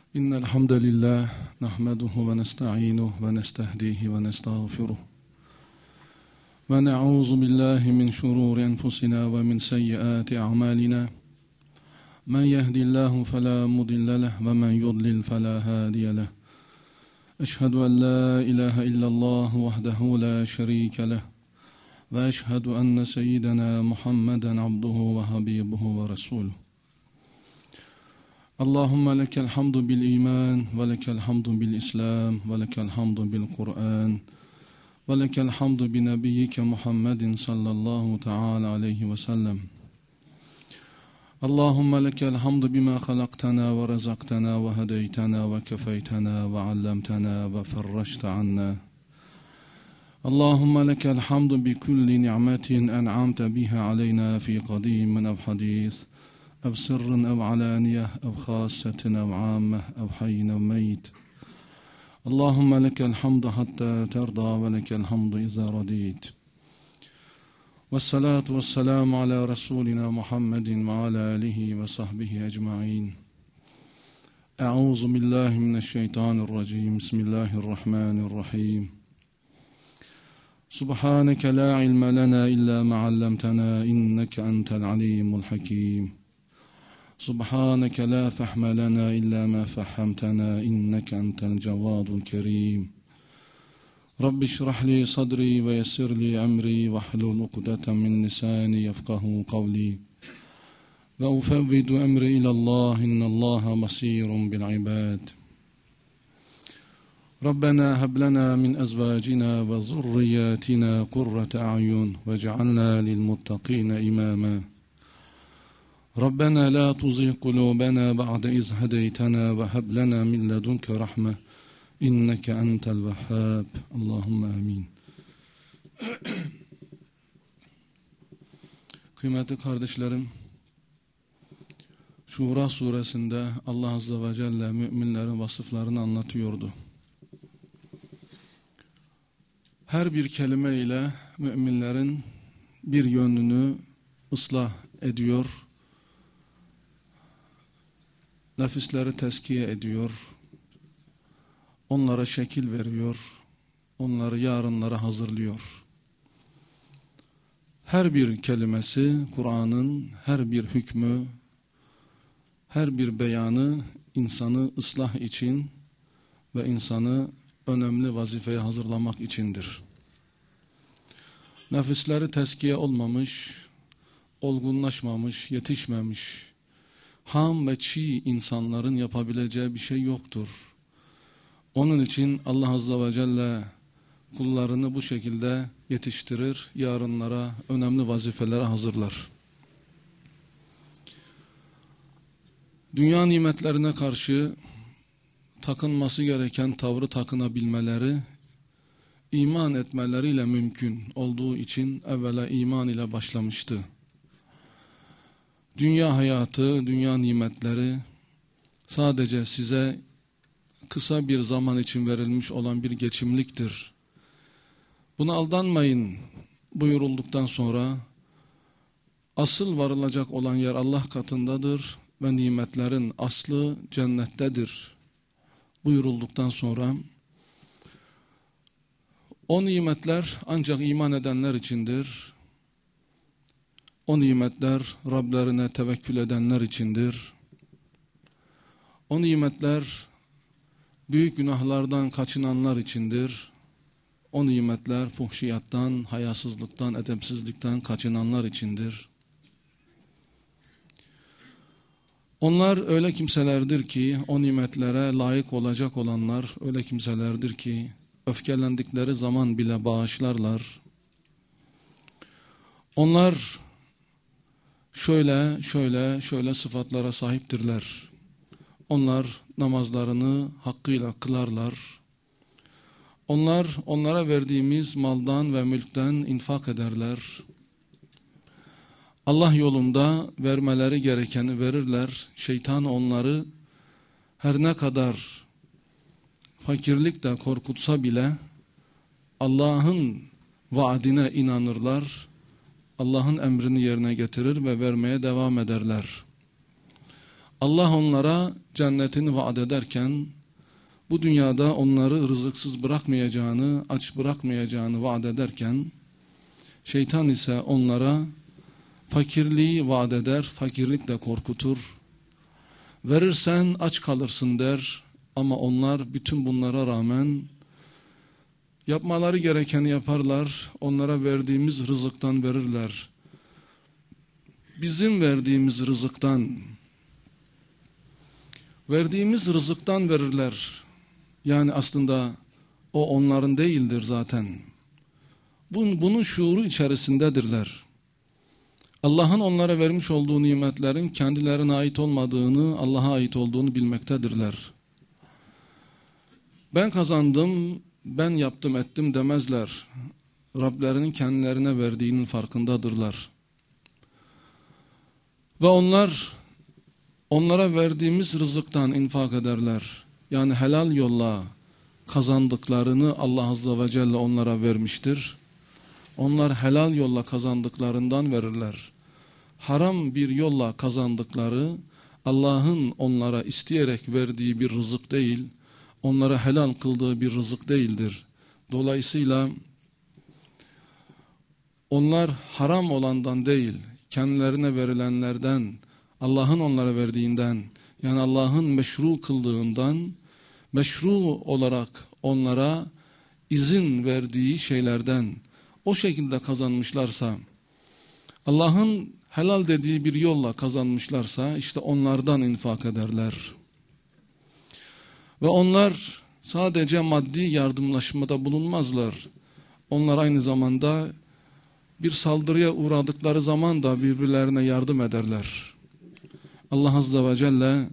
إن الحمد لله نحمده ونستعينه ونستهديه ونستغفره ونعوذ بالله من شرور أنفسنا ومن سيئات أعمالنا من يهدي الله فلا مضل له ومن يضلل فلا هادي له أشهد أن لا إله إلا الله وحده لا شريك له وأشهد أن سيدنا محمدا عبده وحبيبه ورسوله اللهم لك الحمد بالإيمان ولك الحمد بالإسلام ولك الحمد بالقرآن ولك الحمد بنبيك محمد صلى الله تعالى عليه وسلم اللهم لك الحمد بما خلقتنا ورزقتنا وهديتنا وكفيتنا وعلمتنا وفرجت عنا اللهم لك الحمد بكل نعمة أنعمت بها علينا في قديم أو حديث أو سر أو علانية أو خاصة أو عامة أو حي أو ميت اللهم لك الحمد حتى ترضى ولك الحمد إذا رضيت والصلاة والسلام على رسولنا محمد وعلى آله وصحبه أجمعين أعوذ بالله من الشيطان الرجيم بسم الله الرحمن الرحيم سبحانك لا علم لنا إلا ما علمتنا إنك أنت العليم الحكيم سبحانك لا فهم لنا إلا ما فهمتنا إنك أنت الجواد الكريم رب اشرح لي صدري ويسر لي أمري واحلل عقدة من لساني يفقه قولي وأفوض أمري إلى الله إن الله بصير بالعباد ربنا هب لنا من أزواجنا وذرياتنا قرة أعين واجعلنا للمتقين إماما ربنا لا تزغ قلوبنا بعد إذ هديتنا وهب لنا من لدنك رحمة إنك أنت الوهاب اللهم آمين. Kıymetli kardeşlerim, Şura suresinde Allah Azze ve Celle müminlerin vasıflarını anlatıyordu. Her bir kelime ile müminlerin bir yönünü ıslah ediyor, nefisleri tezkiye ediyor, onlara şekil veriyor, onları yarınlara hazırlıyor. Her bir kelimesi, Kur'an'ın her bir hükmü, her bir beyanı insanı ıslah için ve insanı önemli vazifeye hazırlamak içindir. Nefisleri tezkiye olmamış, olgunlaşmamış, yetişmemiş, ham ve çiğ insanların yapabileceği bir şey yoktur. Onun için Allah Azze ve Celle kullarını bu şekilde yetiştirir, yarınlara, önemli vazifelere hazırlar. Dünya nimetlerine karşı takınması gereken tavrı takınabilmeleri, iman etmeleriyle mümkün olduğu için evvela iman ile başlamıştı. Dünya hayatı, dünya nimetleri sadece size kısa bir zaman için verilmiş olan bir geçimliktir. Buna aldanmayın buyurulduktan sonra asıl varılacak olan yer Allah katındadır ve nimetlerin aslı cennettedir buyurulduktan sonra o nimetler ancak iman edenler içindir. O nimetler Rablerine tevekkül edenler içindir. O nimetler büyük günahlardan kaçınanlar içindir. O nimetler fuhşiyattan, hayasızlıktan, edepsizlikten kaçınanlar içindir. Onlar öyle kimselerdir ki, o nimetlere layık olacak olanlar öyle kimselerdir ki, öfkelendikleri zaman bile bağışlarlar. Onlar şöyle sıfatlara sahiptirler. Onlar namazlarını hakkıyla kılarlar. Onlara verdiğimiz maldan ve mülkten infak ederler. Allah yolunda vermeleri gerekeni verirler. Şeytan onları her ne kadar fakirlikle korkutsa bile Allah'ın vaadine inanırlar. Allah'ın emrini yerine getirir ve vermeye devam ederler. Allah onlara cennetini vaat ederken, bu dünyada onları rızıksız bırakmayacağını, aç bırakmayacağını vaat ederken, şeytan ise onlara fakirliği vaat eder, fakirlikle korkutur. Verirsen aç kalırsın der ama onlar bütün bunlara rağmen yapmaları gerekeni yaparlar, onlara verdiğimiz rızıktan verirler. Bizim verdiğimiz rızıktan verirler. Yani aslında o onların değildir zaten. Bunun şuuru içerisindedirler. Allah'ın onlara vermiş olduğu nimetlerin kendilerine ait olmadığını, Allah'a ait olduğunu bilmektedirler. Ben kazandım, ben yaptım ettim demezler. Rablerinin kendilerine verdiğinin farkındadırlar. Ve onlara verdiğimiz rızıktan infak ederler. Yani helal yolla kazandıklarını Allah Azze ve Celle onlara vermiştir. Onlar helal yolla kazandıklarından verirler. Haram bir yolla kazandıkları Allah'ın onlara isteyerek verdiği bir rızık değil, onlara helal kıldığı bir rızık değildir. Dolayısıyla onlar haram olandan değil, kendilerine verilenlerden, Allah'ın onlara verdiğinden, yani Allah'ın meşru kıldığından, meşru olarak onlara izin verdiği şeylerden o şekilde kazanmışlarsa, Allah'ın helal dediği bir yolla kazanmışlarsa, işte onlardan infak ederler. Ve onlar sadece maddi yardımlaşmada bulunmazlar. Onlar aynı zamanda bir saldırıya uğradıkları zaman da birbirlerine yardım ederler. Allah Azze ve Celle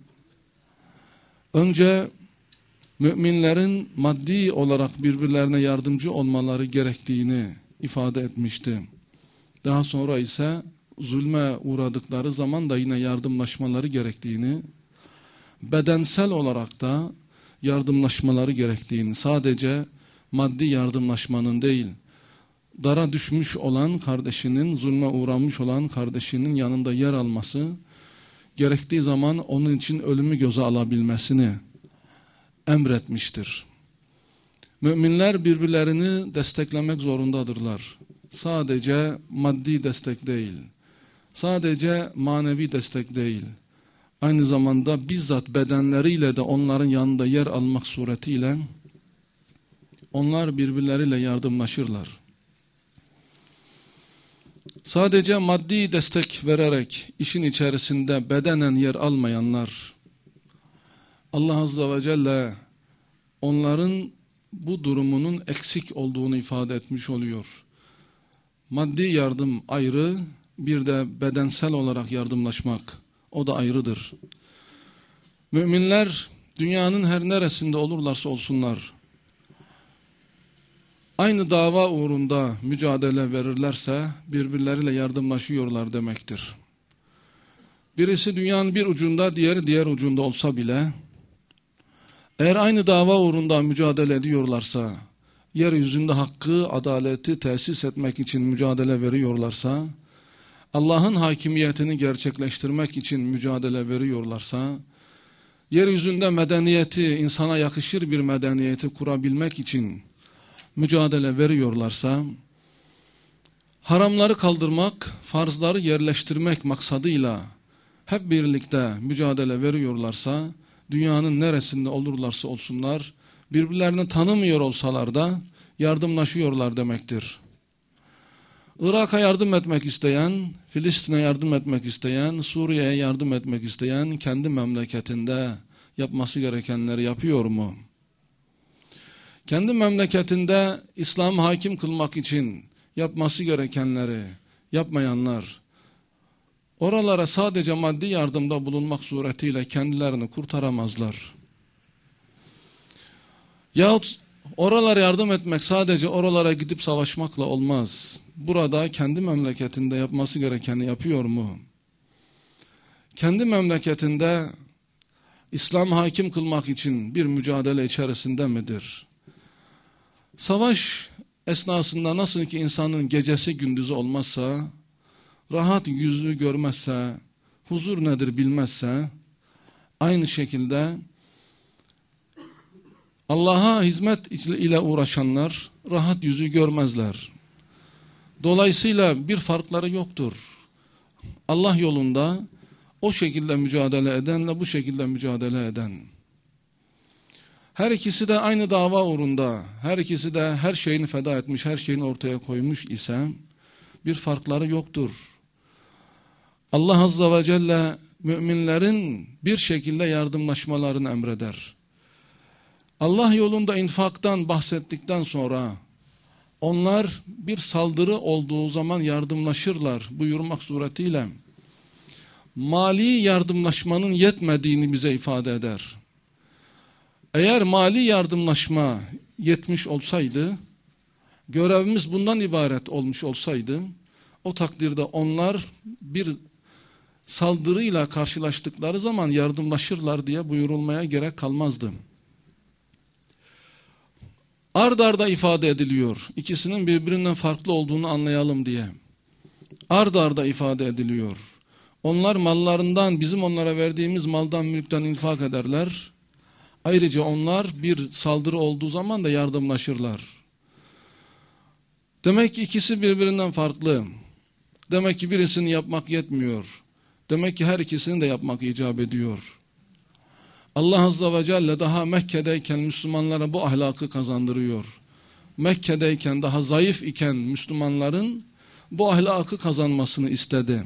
önce müminlerin maddi olarak birbirlerine yardımcı olmaları gerektiğini ifade etmişti. Daha sonra ise zulme uğradıkları zaman da yine yardımlaşmaları gerektiğini, bedensel olarak da yardımlaşmaları gerektiğini, sadece maddi yardımlaşmanın değil, dara düşmüş olan kardeşinin, zulme uğramış olan kardeşinin yanında yer alması, gerektiği zaman onun için ölümü göze alabilmesini emretmiştir. Müminler birbirlerini desteklemek zorundadırlar. Sadece maddi destek değil, sadece manevi destek değil, aynı zamanda bizzat bedenleriyle de onların yanında yer almak suretiyle onlar birbirleriyle yardımlaşırlar. Sadece maddi destek vererek işin içerisinde bedenen yer almayanlar, Allah Azze ve Celle onların bu durumunun eksik olduğunu ifade etmiş oluyor. Maddi yardım ayrı, bir de bedensel olarak yardımlaşmak, o da ayrıdır. Müminler dünyanın her neresinde olurlarsa olsunlar, aynı dava uğrunda mücadele verirlerse birbirleriyle yardımlaşıyorlar demektir. Birisi dünyanın bir ucunda, diğeri diğer ucunda olsa bile, eğer aynı dava uğrunda mücadele ediyorlarsa, yeryüzünde hakkı, adaleti tesis etmek için mücadele veriyorlarsa, Allah'ın hakimiyetini gerçekleştirmek için mücadele veriyorlarsa, yeryüzünde medeniyeti, insana yakışır bir medeniyeti kurabilmek için mücadele veriyorlarsa, haramları kaldırmak, farzları yerleştirmek maksadıyla hep birlikte mücadele veriyorlarsa, dünyanın neresinde olurlarsa olsunlar, birbirlerini tanımıyor olsalar da yardımlaşıyorlar demektir. Irak'a yardım etmek isteyen, Filistin'e yardım etmek isteyen, Suriye'ye yardım etmek isteyen kendi memleketinde yapması gerekenleri yapıyor mu? Kendi memleketinde İslam'ı hakim kılmak için yapması gerekenleri yapmayanlar, oralara sadece maddi yardımda bulunmak suretiyle kendilerini kurtaramazlar. Yahut oralara yardım etmek sadece oralara gidip savaşmakla olmaz. Burada kendi memleketinde yapması gerekeni yapıyor mu? Kendi memleketinde İslam hakim kılmak için bir mücadele içerisinde midir? Savaş esnasında nasıl ki insanın gecesi gündüzü olmazsa, rahat yüzü görmezse, huzur nedir bilmezse, Aynı şekilde Allah'a hizmet ile uğraşanlar rahat yüzü görmezler. Dolayısıyla bir farkları yoktur. Allah yolunda o şekilde mücadele edenle bu şekilde mücadele eden. Her ikisi de aynı dava uğrunda, her ikisi de her şeyini feda etmiş, her şeyini ortaya koymuş ise bir farkları yoktur. Allah Azze ve Celle müminlerin bir şekilde yardımlaşmalarını emreder. Allah yolunda infaktan bahsettikten sonra onlar bir saldırı olduğu zaman yardımlaşırlar buyurmak suretiyle mali yardımlaşmanın yetmediğini bize ifade eder. Eğer mali yardımlaşma yetmiş olsaydı, görevimiz bundan ibaret olmuş olsaydı, o takdirde onlar bir saldırıyla karşılaştıkları zaman yardımlaşırlar diye buyurulmaya gerek kalmazdı. Ard arda ifade ediliyor. İkisinin birbirinden farklı olduğunu anlayalım diye. Ard arda ifade ediliyor. Onlar mallarından, bizim onlara verdiğimiz maldan, mülkten infak ederler. Ayrıca onlar bir saldırı olduğu zaman da yardımlaşırlar. Demek ki ikisi birbirinden farklı. Demek ki birisini yapmak yetmiyor. Demek ki her ikisini de yapmak icap ediyor. Allah Azze ve Celle daha Mekke'deyken Müslümanlara bu ahlakı kazandırıyor. Mekke'deyken daha zayıf iken Müslümanların bu ahlakı kazanmasını istedi.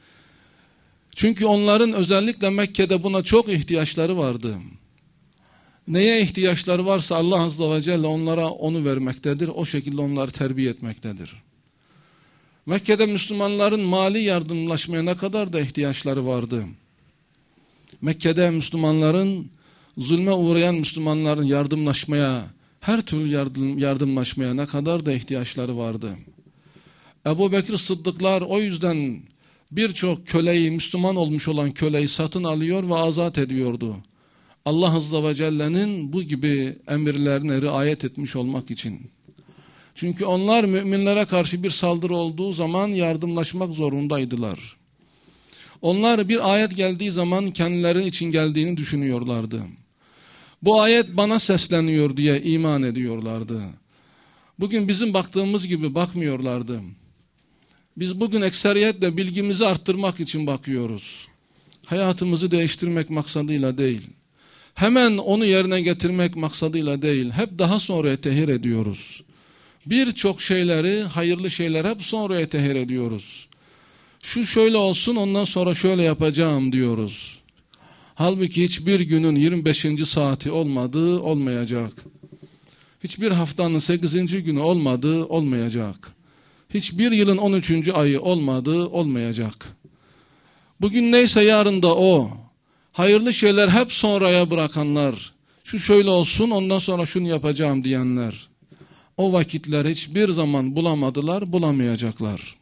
Çünkü onların özellikle Mekke'de buna çok ihtiyaçları vardı. Neye ihtiyaçları varsa Allah Azze ve Celle onlara onu vermektedir. O şekilde onları terbiye etmektedir. Mekke'de Müslümanların mali yardımlaşmaya ne kadar da ihtiyaçları vardı. Mekke'de Müslümanların, zulme uğrayan Müslümanların yardımlaşmaya, her türlü yardımlaşmaya ne kadar da ihtiyaçları vardı. Ebu Bekir Sıddıklar o yüzden birçok köleyi, Müslüman olmuş olan köleyi satın alıyor ve azat ediyordu. Allah Azze ve Celle'nin bu gibi emirlerine riayet etmiş olmak için. Çünkü onlar müminlere karşı bir saldırı olduğu zaman yardımlaşmak zorundaydılar. Onlar bir ayet geldiği zaman kendileri için geldiğini düşünüyorlardı. Bu ayet bana sesleniyor diye iman ediyorlardı. Bugün bizim baktığımız gibi bakmıyorlardı. Biz bugün ekseriyetle bilgimizi arttırmak için bakıyoruz. Hayatımızı değiştirmek maksadıyla değil. Hemen onu yerine getirmek maksadıyla değil. Hep daha sonraya tehir ediyoruz. Birçok şeyleri, hayırlı şeyler hep sonraya tehir ediyoruz. Şu şöyle olsun, ondan sonra şöyle yapacağım diyoruz. Halbuki hiçbir günün 25. saati olmadığı olmayacak. Hiçbir haftanın 8. günü olmadığı olmayacak. Hiçbir yılın 13. ayı olmadığı olmayacak. Bugün neyse yarın da o. Hayırlı şeyler hep sonraya bırakanlar. Şu şöyle olsun, ondan sonra şunu yapacağım diyenler. O vakitler hiçbir zaman bulamadılar, bulamayacaklar.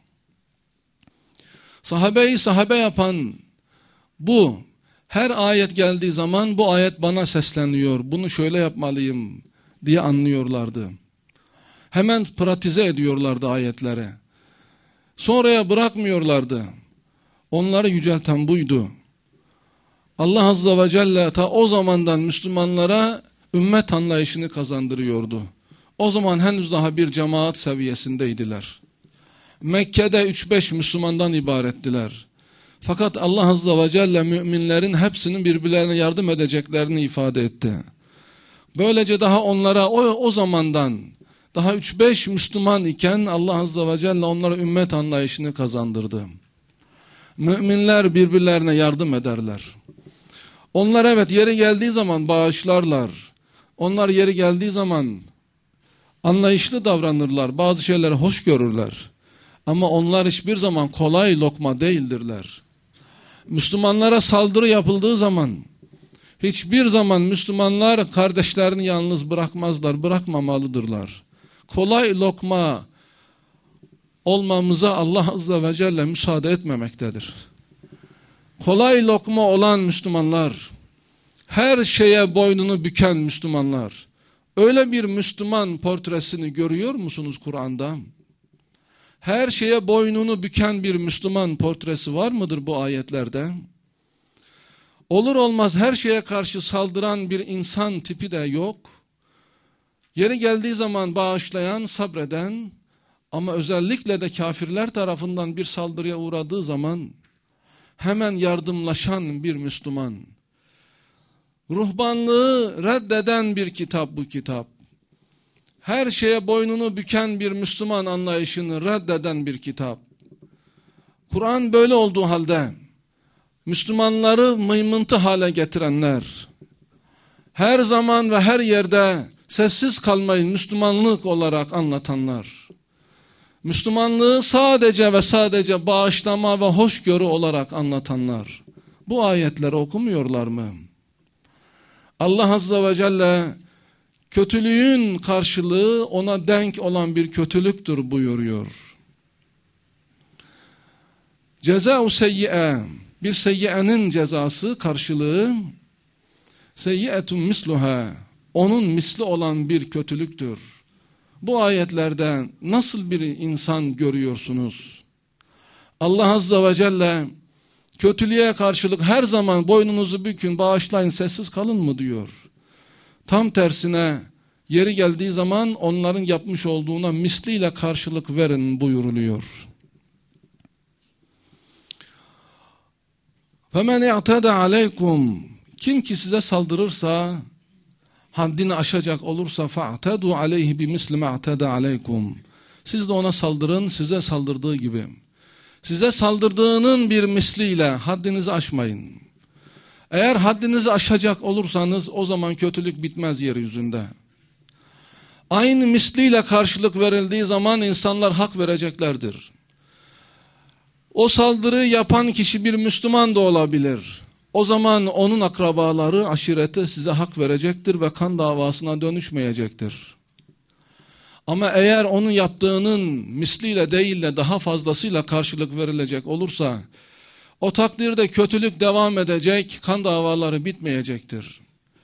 Sahabeyi sahabe yapan bu. Her ayet geldiği zaman bu ayet bana sesleniyor, bunu şöyle yapmalıyım diye anlıyorlardı. Hemen pratize ediyorlardı ayetleri. Sonraya bırakmıyorlardı. Onları yücelten buydu. Allah Azze ve Celle ta o zamandan Müslümanlara ümmet anlayışını kazandırıyordu. O zaman henüz daha bir cemaat seviyesindeydiler. Mekke'de 3-5 Müslümandan ibarettiler. Fakat Allah Azze ve Celle müminlerin hepsinin birbirlerine yardım edeceklerini ifade etti. Böylece daha onlara o zamandan daha 3-5 Müslüman iken Allah Azze ve Celle onlara ümmet anlayışını kazandırdı. Müminler birbirlerine yardım ederler. Onlar evet yeri geldiği zaman bağışlarlar. Onlar yeri geldiği zaman anlayışlı davranırlar. Bazı şeyleri hoş görürler. Ama onlar hiçbir zaman kolay lokma değildirler. Müslümanlara saldırı yapıldığı zaman hiçbir zaman Müslümanlar kardeşlerini yalnız bırakmazlar, bırakmamalıdırlar. Kolay lokma olmamıza Allah Azze ve Celle müsaade etmemektedir. Kolay lokma olan Müslümanlar, her şeye boynunu büken Müslümanlar, öyle bir Müslüman portresini görüyor musunuz Kur'an'da? Her şeye boynunu büken bir Müslüman portresi var mıdır bu ayetlerde? Olur olmaz her şeye karşı saldıran bir insan tipi de yok. Yeri geldiği zaman bağışlayan, sabreden ama özellikle de kafirler tarafından bir saldırıya uğradığı zaman hemen yardımlaşan bir Müslüman. Ruhbanlığı reddeden bir kitap bu kitap. Her şeye boynunu büken bir Müslüman anlayışını reddeden bir kitap. Kur'an böyle olduğu halde Müslümanları mıymıntı hale getirenler, her zaman ve her yerde sessiz kalmayı Müslümanlık olarak anlatanlar, Müslümanlığı sadece ve sadece bağışlama ve hoşgörü olarak anlatanlar, bu ayetleri okumuyorlar mı? Allah Azze ve Celle kötülüğün karşılığı ona denk olan bir kötülüktür buyuruyor. Ceza-u seyyi'e, bir seyyi'enin cezası, karşılığı, seyyi'etun misluha, onun misli olan bir kötülüktür. Bu ayetlerde nasıl bir insan görüyorsunuz? Allah Azze ve Celle kötülüğe karşılık her zaman boynunuzu bükün, bağışlayın, sessiz kalın mı diyor. Tam tersine yeri geldiği zaman onların yapmış olduğuna misliyle karşılık verin buyuruluyor. فَمَنْ اَعْتَدَ عَلَيْكُمْ, kim ki size saldırırsa, haddini aşacak olursa فَاَعْتَدُوا عَلَيْهِ بِمِسْلِ مَا اَعْتَدَ عَلَيْكُمْ, siz de ona saldırın size saldırdığı gibi. Size saldırdığının bir misliyle haddinizi aşmayın. Eğer haddinizi aşacak olursanız o zaman kötülük bitmez yeryüzünde. Aynı misliyle karşılık verildiği zaman insanlar hak vereceklerdir. O saldırıyı yapan kişi bir Müslüman da olabilir. O zaman onun akrabaları, aşireti size hak verecektir ve kan davasına dönüşmeyecektir. Ama eğer onun yaptığının misliyle değil de daha fazlasıyla karşılık verilecek olursa, o takdirde kötülük devam edecek, kan davaları bitmeyecektir.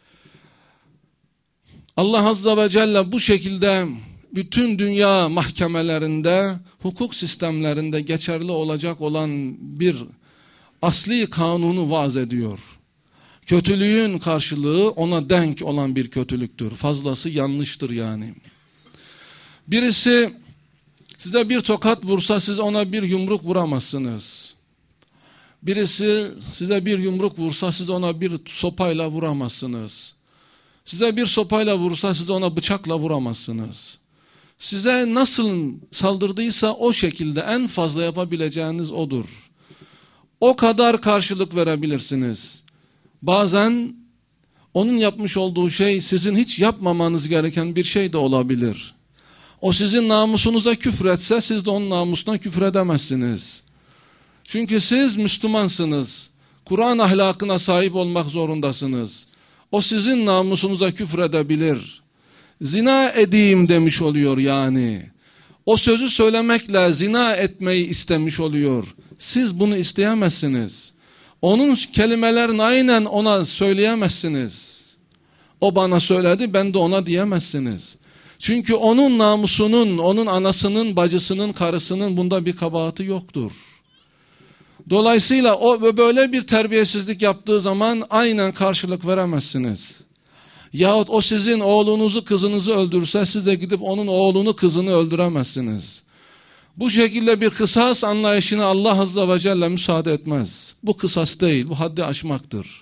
Allah Azze ve Celle bu şekilde bütün dünya mahkemelerinde, hukuk sistemlerinde geçerli olacak olan bir asli kanunu vaz ediyor. Kötülüğün karşılığı ona denk olan bir kötülüktür. Fazlası yanlıştır yani. Birisi size bir tokat vursa siz ona bir yumruk vuramazsınız. Birisi size bir yumruk vursa siz ona bir sopayla vuramazsınız. Size bir sopayla vursa siz ona bıçakla vuramazsınız. Size nasıl saldırdıysa o şekilde en fazla yapabileceğiniz odur. O kadar karşılık verebilirsiniz. Bazen onun yapmış olduğu şey sizin hiç yapmamanız gereken bir şey de olabilir. O sizin namusunuza küfretse siz de onun namusuna küfredemezsiniz. Çünkü siz Müslümansınız. Kur'an ahlakına sahip olmak zorundasınız. O sizin namusunuza küfredebilir. Zina edeyim demiş oluyor yani. O sözü söylemekle zina etmeyi istemiş oluyor. Siz bunu isteyemezsiniz. Onun kelimelerini aynen ona söyleyemezsiniz. O bana söyledi, ben de ona diyemezsiniz. Çünkü onun namusunun, onun anasının, bacısının, karısının bunda bir kabahati yoktur. Dolayısıyla o böyle bir terbiyesizlik yaptığı zaman aynen karşılık veremezsiniz. Yahut o sizin oğlunuzu, kızınızı öldürse siz de gidip onun oğlunu, kızını öldüremezsiniz. Bu şekilde bir kısas anlayışına Allah Azze ve Celle müsaade etmez. Bu kısas değil, bu haddi aşmaktır.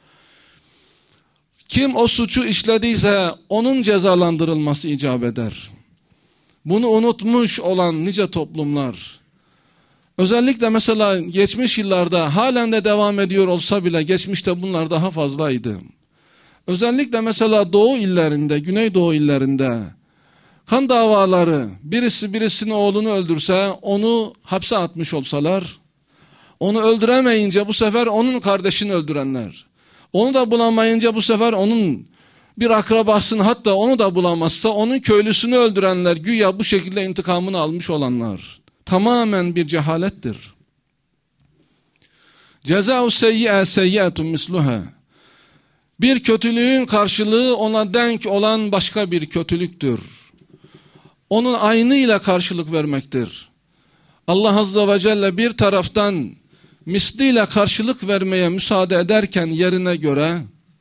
Kim o suçu işlediyse onun cezalandırılması icap eder. Bunu unutmuş olan nice toplumlar, özellikle mesela geçmiş yıllarda halen de devam ediyor olsa bile geçmişte bunlar daha fazlaydı. Özellikle mesela Doğu illerinde, Güneydoğu illerinde kan davaları, birisi birisinin oğlunu öldürse onu hapse atmış olsalar, onu öldüremeyince bu sefer onun kardeşini öldürenler, onu da bulamayınca bu sefer onun bir akrabasını, hatta onu da bulamazsa onun köylüsünü öldürenler, güya bu şekilde intikamını almış olanlar. Tamamen bir cehalettir. Ceza-u seyyi'e seyyi'etun misluha. Bir kötülüğün karşılığı ona denk olan başka bir kötülüktür. Onun aynıyla karşılık vermektir. Allah Azze ve Celle bir taraftan misliyle karşılık vermeye müsaade ederken yerine göre,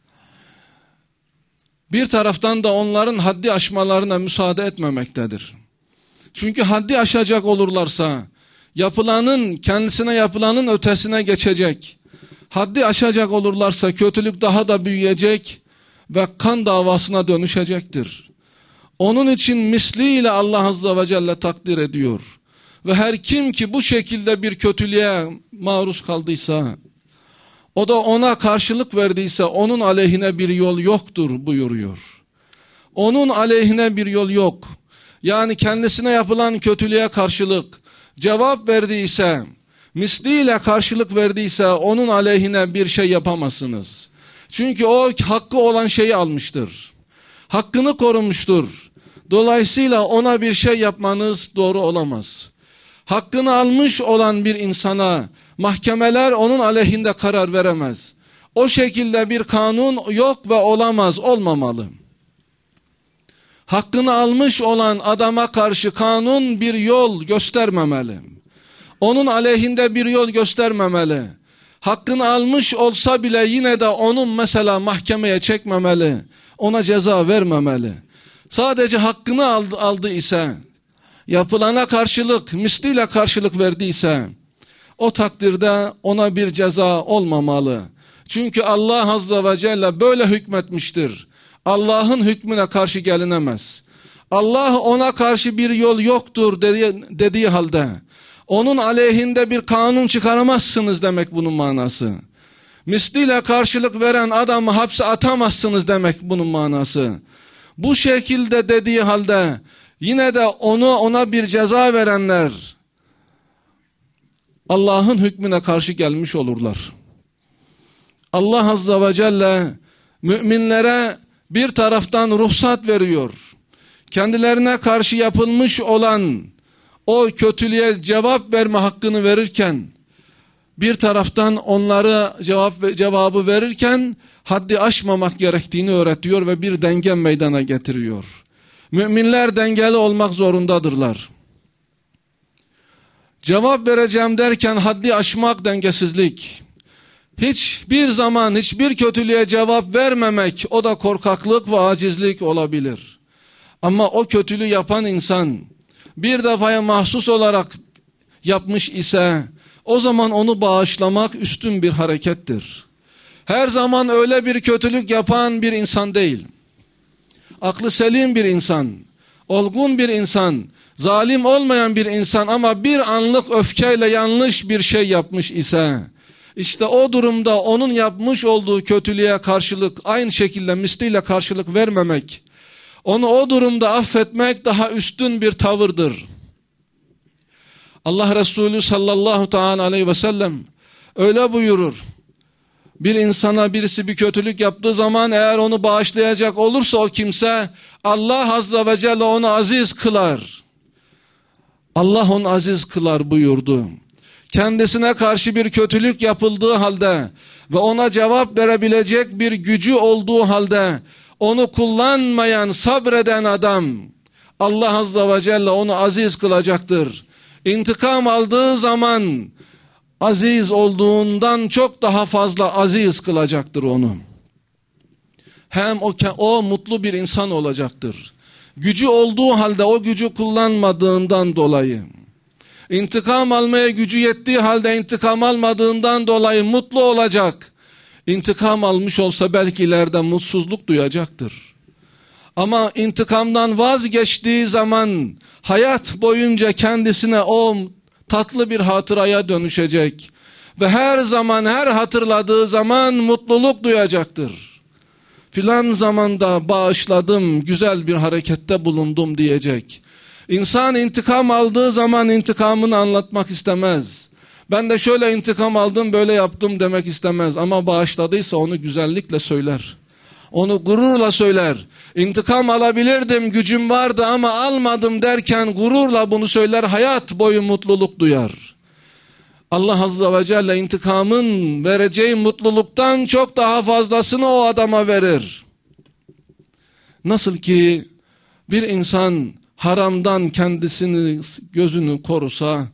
bir taraftan da onların haddi aşmalarına müsaade etmemektedir. Çünkü haddi aşacak olurlarsa, kendisine yapılanın ötesine geçecek. Haddi aşacak olurlarsa kötülük daha da büyüyecek ve kan davasına dönüşecektir. Onun için misliyle Allah Azze ve Celle takdir ediyor. Ve her kim ki bu şekilde bir kötülüğe maruz kaldıysa, o da ona karşılık verdiyse onun aleyhine bir yol yoktur buyuruyor. Onun aleyhine bir yol yok. Yani kendisine yapılan kötülüğe karşılık cevap verdiyse, misliyle karşılık verdiyse onun aleyhine bir şey yapamazsınız. Çünkü o hakkı olan şeyi almıştır. Hakkını korumuştur. Dolayısıyla ona bir şey yapmanız doğru olamaz. Hakkını almış olan bir insana mahkemeler onun aleyhinde karar veremez. O şekilde bir kanun yok ve olamaz, olmamalı. Hakkını almış olan adama karşı kanun bir yol göstermemeli. Onun aleyhinde bir yol göstermemeli. Hakkını almış olsa bile yine de onun mesela mahkemeye çekmemeli. Ona ceza vermemeli. Sadece hakkını aldı ise, yapılana karşılık, misliyle karşılık verdiyse, o takdirde ona bir ceza olmamalı. Çünkü Allah Azze ve Celle böyle hükmetmiştir. Allah'ın hükmüne karşı gelinemez. Allah ona karşı bir yol yoktur dediği halde, onun aleyhinde bir kanun çıkaramazsınız demek bunun manası. Misliyle karşılık veren adamı hapse atamazsınız demek bunun manası. Bu şekilde dediği halde yine de ona bir ceza verenler Allah'ın hükmüne karşı gelmiş olurlar. Allah Azze ve Celle müminlere bir taraftan ruhsat veriyor. Kendilerine karşı yapılmış olan o kötülüğe cevap verme hakkını verirken, bir taraftan onlara cevabı verirken haddi aşmamak gerektiğini öğretiyor ve bir denge meydana getiriyor. Müminler dengeli olmak zorundadırlar. Cevap vereceğim derken haddi aşmak dengesizlik. Hiçbir zaman hiçbir kötülüğe cevap vermemek, o da korkaklık ve acizlik olabilir. Ama o kötülüğü yapan insan bir defaya mahsus olarak yapmış ise, o zaman onu bağışlamak üstün bir harekettir. Her zaman öyle bir kötülük yapan bir insan değil. Aklı selim bir insan, olgun bir insan, zalim olmayan bir insan ama bir anlık öfkeyle yanlış bir şey yapmış ise, işte o durumda onun yapmış olduğu kötülüğe karşılık aynı şekilde misliyle karşılık vermemek, onu o durumda affetmek daha üstün bir tavırdır. Allah Resulü sallallahu teala aleyhi ve sellem öyle buyurur. Bir insana birisi bir kötülük yaptığı zaman eğer onu bağışlayacak olursa o kimse, Allah Azze ve Celle onu aziz kılar. Allah onu aziz kılar buyurdu. Kendisine karşı bir kötülük yapıldığı halde ve ona cevap verebilecek bir gücü olduğu halde onu kullanmayan, sabreden adam, Allah Azze ve Celle onu aziz kılacaktır. İntikam aldığı zaman aziz olduğundan çok daha fazla aziz kılacaktır onu. Hem o mutlu bir insan olacaktır. Gücü olduğu halde o gücü kullanmadığından dolayı. İntikam almaya gücü yettiği halde intikam almadığından dolayı mutlu olacak. İntikam almış olsa belki ileride mutsuzluk duyacaktır. Ama intikamdan vazgeçtiği zaman hayat boyunca kendisine o tatlı bir hatıraya dönüşecek. Ve her zaman, her hatırladığı zaman mutluluk duyacaktır. Filan zamanda bağışladım, güzel bir harekette bulundum diyecek. İnsan intikam aldığı zaman intikamını anlatmak istemez. Ben de şöyle intikam aldım, böyle yaptım demek istemez. Ama bağışladıysa onu güzellikle söyler. Onu gururla söyler. İntikam alabilirdim, gücüm vardı ama almadım derken gururla bunu söyler. Hayat boyu mutluluk duyar. Allah Azze ve Celle intikamın vereceği mutluluktan çok daha fazlasını o adama verir. Nasıl ki bir insan haramdan kendisini, gözünü korusa,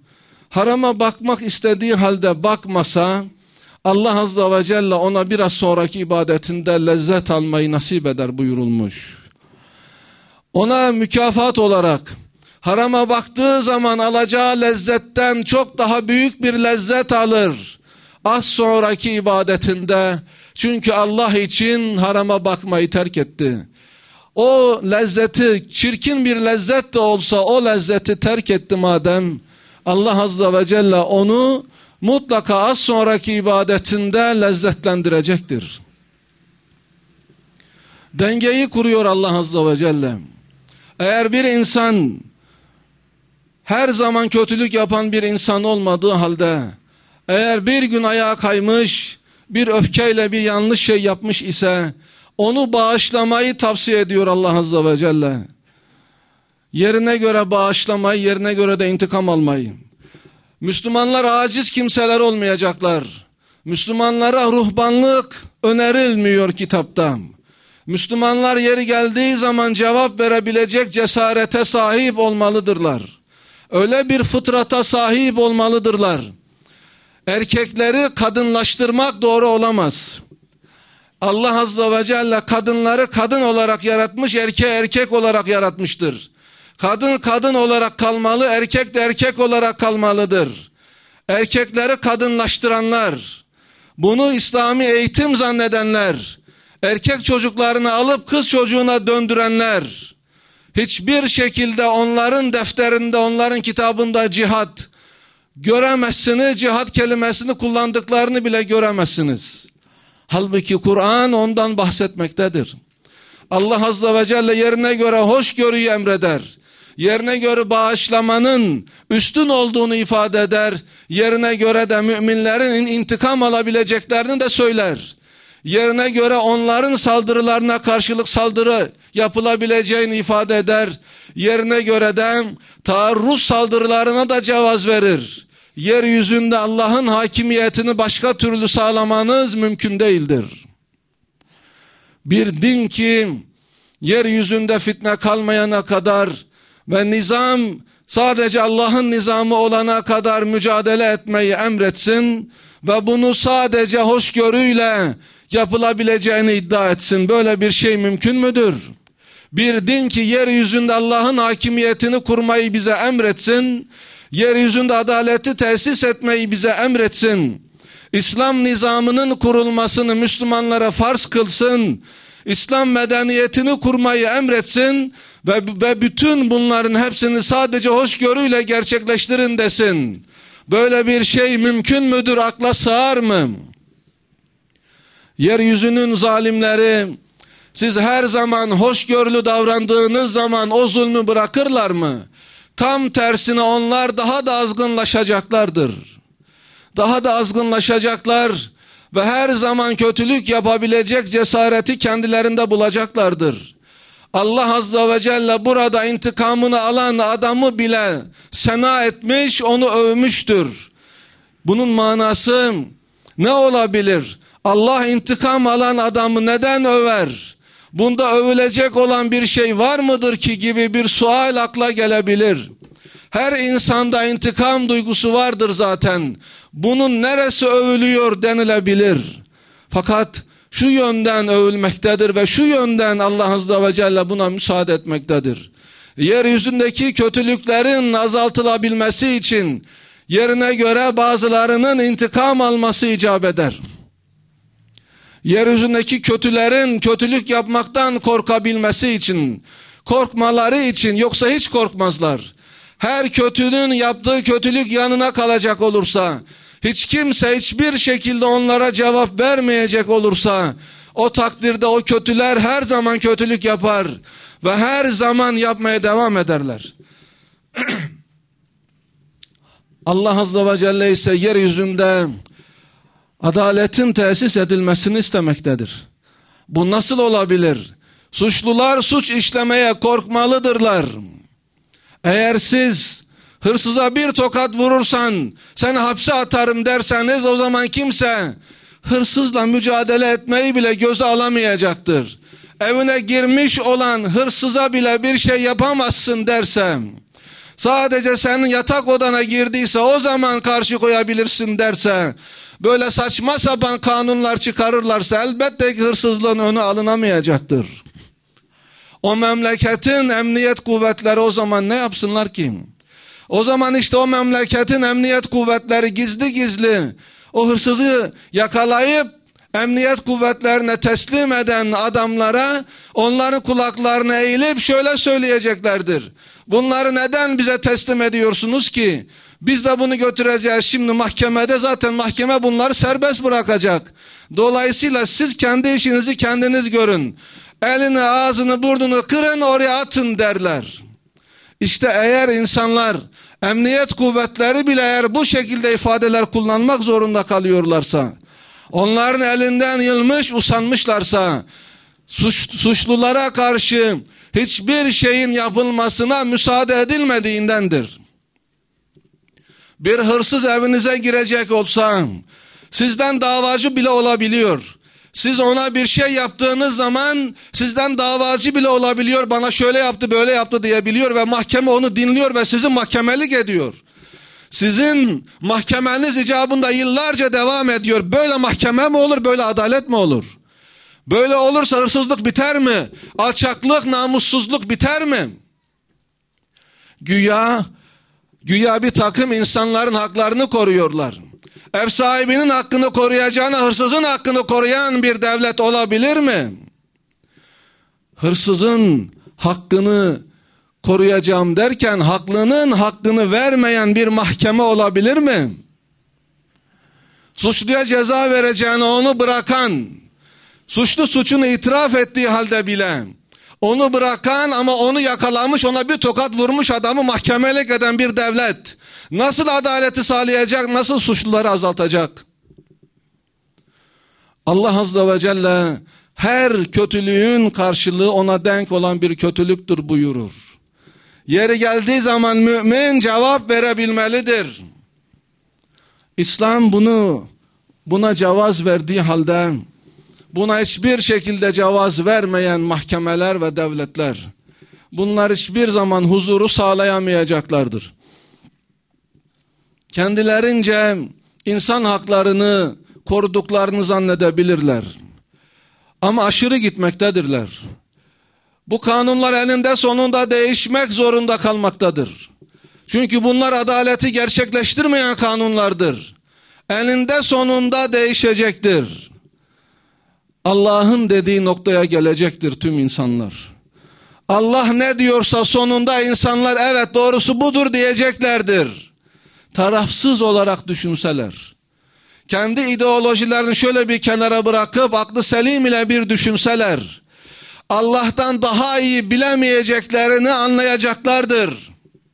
harama bakmak istediği halde bakmasa, Allah Azze ve Celle ona biraz sonraki ibadetinde lezzet almayı nasip eder buyurulmuş. Ona mükafat olarak harama baktığı zaman alacağı lezzetten çok daha büyük bir lezzet alır az sonraki ibadetinde. Çünkü Allah için harama bakmayı terk etti. O lezzeti, çirkin bir lezzet de olsa o lezzeti terk etti madem, Allah Azze ve Celle onu mutlaka az sonraki ibadetinde lezzetlendirecektir. Dengeyi kuruyor Allah Azze ve Celle. Eğer bir insan her zaman kötülük yapan bir insan olmadığı halde, eğer bir gün ayağa kaymış, bir öfkeyle bir yanlış şey yapmış ise, onu bağışlamayı tavsiye ediyor Allah Azze ve Celle. Yerine göre bağışlamayı, yerine göre de intikam almayı. Müslümanlar aciz kimseler olmayacaklar. Müslümanlara ruhbanlık önerilmiyor kitapta. Müslümanlar yeri geldiği zaman cevap verebilecek cesarete sahip olmalıdırlar. Öyle bir fıtrata sahip olmalıdırlar. Erkekleri kadınlaştırmak doğru olamaz. Allah Azze ve Celle kadınları kadın olarak yaratmış, erkeği erkek olarak yaratmıştır. Kadın kadın olarak kalmalı, erkek de erkek olarak kalmalıdır. Erkekleri kadınlaştıranlar, bunu İslami eğitim zannedenler, erkek çocuklarını alıp kız çocuğuna döndürenler, hiçbir şekilde onların defterinde, onların kitabında cihat göremezsiniz, cihat kelimesini kullandıklarını bile göremezsiniz. Halbuki Kur'an ondan bahsetmektedir. Allah Azze ve Celle yerine göre hoşgörüyü emreder. Yerine göre bağışlamanın üstün olduğunu ifade eder. Yerine göre de müminlerin intikam alabileceklerini de söyler. Yerine göre onların saldırılarına karşılık saldırı yapılabileceğini ifade eder. Yerine göre de taarruz saldırılarına da cevaz verir. Yeryüzünde Allah'ın hakimiyetini başka türlü sağlamanız mümkün değildir. Bir din ki yeryüzünde fitne kalmayana kadar ve nizam sadece Allah'ın nizamı olana kadar mücadele etmeyi emretsin ve bunu sadece hoşgörüyle yapılabileceğini iddia etsin. Böyle bir şey mümkün müdür? Bir din ki yeryüzünde Allah'ın hakimiyetini kurmayı bize emretsin, yeryüzünde adaleti tesis etmeyi bize emretsin, İslam nizamının kurulmasını Müslümanlara farz kılsın, İslam medeniyetini kurmayı emretsin ve bütün bunların hepsini sadece hoşgörüyle gerçekleştirin desin. Böyle bir şey mümkün müdür? Akla sığar mı? Yeryüzünün zalimleri, siz her zaman hoşgörülü davrandığınız zaman o zulmü bırakırlar mı? Tam tersine onlar daha da azgınlaşacaklardır. Daha da azgınlaşacaklar ve her zaman kötülük yapabilecek cesareti kendilerinde bulacaklardır. Allah Azze ve Celle burada intikamını alan adamı bile sena etmiş, onu övmüştür. Bunun manası ne olabilir? Allah intikam alan adamı neden över? Bunda övülecek olan bir şey var mıdır ki gibi bir sual akla gelebilir. Her insanda intikam duygusu vardır zaten. Bunun neresi övülüyor denilebilir. Fakat şu yönden övülmektedir ve şu yönden Allah Azze ve Celle buna müsaade etmektedir. Yeryüzündeki kötülüklerin azaltılabilmesi için yerine göre bazılarının intikam alması icap eder. Yeryüzündeki kötülerin kötülük yapmaktan korkabilmesi için, korkmaları için, yoksa hiç korkmazlar. Her kötünün yaptığı kötülük yanına kalacak olursa, hiç kimse hiçbir şekilde onlara cevap vermeyecek olursa, o takdirde o kötüler her zaman kötülük yapar ve her zaman yapmaya devam ederler. Allah Azze ve Celle ise yeryüzünde adaletin tesis edilmesini istemektedir. Bu nasıl olabilir? Suçlular suç işlemeye korkmalıdırlar. Eğer siz hırsıza bir tokat vurursan seni hapse atarım derseniz, o zaman kimse hırsızla mücadele etmeyi bile göze alamayacaktır. Evine girmiş olan hırsıza bile bir şey yapamazsın dersem, sadece senin yatak odana girdiyse o zaman karşı koyabilirsin derse, böyle saçma sapan kanunlar çıkarırlarsa elbette ki hırsızlığın önü alınamayacaktır. O memleketin emniyet kuvvetleri o zaman ne yapsınlar ki? O zaman işte o memleketin emniyet kuvvetleri gizli gizli o hırsızı yakalayıp emniyet kuvvetlerine teslim eden adamlara onların kulaklarına eğilip şöyle söyleyeceklerdir: bunları neden bize teslim ediyorsunuz ki? Biz de bunu götüreceğiz şimdi mahkemede, zaten mahkeme bunları serbest bırakacak. Dolayısıyla siz kendi işinizi kendiniz görün. Elini, ağzını, burnunu kırın, oraya atın derler. İşte eğer insanlar, emniyet kuvvetleri bile eğer bu şekilde ifadeler kullanmak zorunda kalıyorlarsa, onların elinden yılmış, usanmışlarsa, suçlulara karşı hiçbir şeyin yapılmasına müsaade edilmediğindendir. Bir hırsız evinize girecek olsa, sizden davacı bile olabiliyor. Siz ona bir şey yaptığınız zaman sizden davacı bile olabiliyor. Bana şöyle yaptı, böyle yaptı diyebiliyor ve mahkeme onu dinliyor ve sizi mahkemelik ediyor. Sizin mahkemeniz icabında yıllarca devam ediyor. Böyle mahkeme mi olur, böyle adalet mi olur? Böyle olursa hırsızlık biter mi? Alçaklık, namussuzluk biter mi? Güya bir takım insanların haklarını koruyorlar. Ev sahibinin hakkını koruyacağına hırsızın hakkını koruyan bir devlet olabilir mi? Hırsızın hakkını koruyacağım derken haklının hakkını vermeyen bir mahkeme olabilir mi? Suçluya ceza vereceğine onu bırakan, suçlu suçunu itiraf ettiği halde bile onu bırakan ama onu yakalamış, ona bir tokat vurmuş adamı mahkemelik eden bir devlet nasıl adaleti sağlayacak, nasıl suçluları azaltacak? Allah Azze ve Celle her kötülüğün karşılığı ona denk olan bir kötülüktür buyurur. Yeri geldiği zaman mümin cevap verebilmelidir. İslam buna cevaz verdiği halde buna hiçbir şekilde cevaz vermeyen mahkemeler ve devletler, bunlar hiçbir zaman huzuru sağlayamayacaklardır. Kendilerince insan haklarını koruduklarını zannedebilirler. Ama aşırı gitmektedirler. Bu kanunlar eninde sonunda değişmek zorunda kalmaktadır. Çünkü bunlar adaleti gerçekleştirmeyen kanunlardır. Eninde sonunda değişecektir. Allah'ın dediği noktaya gelecektir tüm insanlar. Allah ne diyorsa sonunda insanlar evet doğrusu budur diyeceklerdir. Tarafsız olarak düşünseler, kendi ideolojilerini şöyle bir kenara bırakıp aklı selim ile bir düşünseler, Allah'tan daha iyi bilemeyeceklerini anlayacaklardır.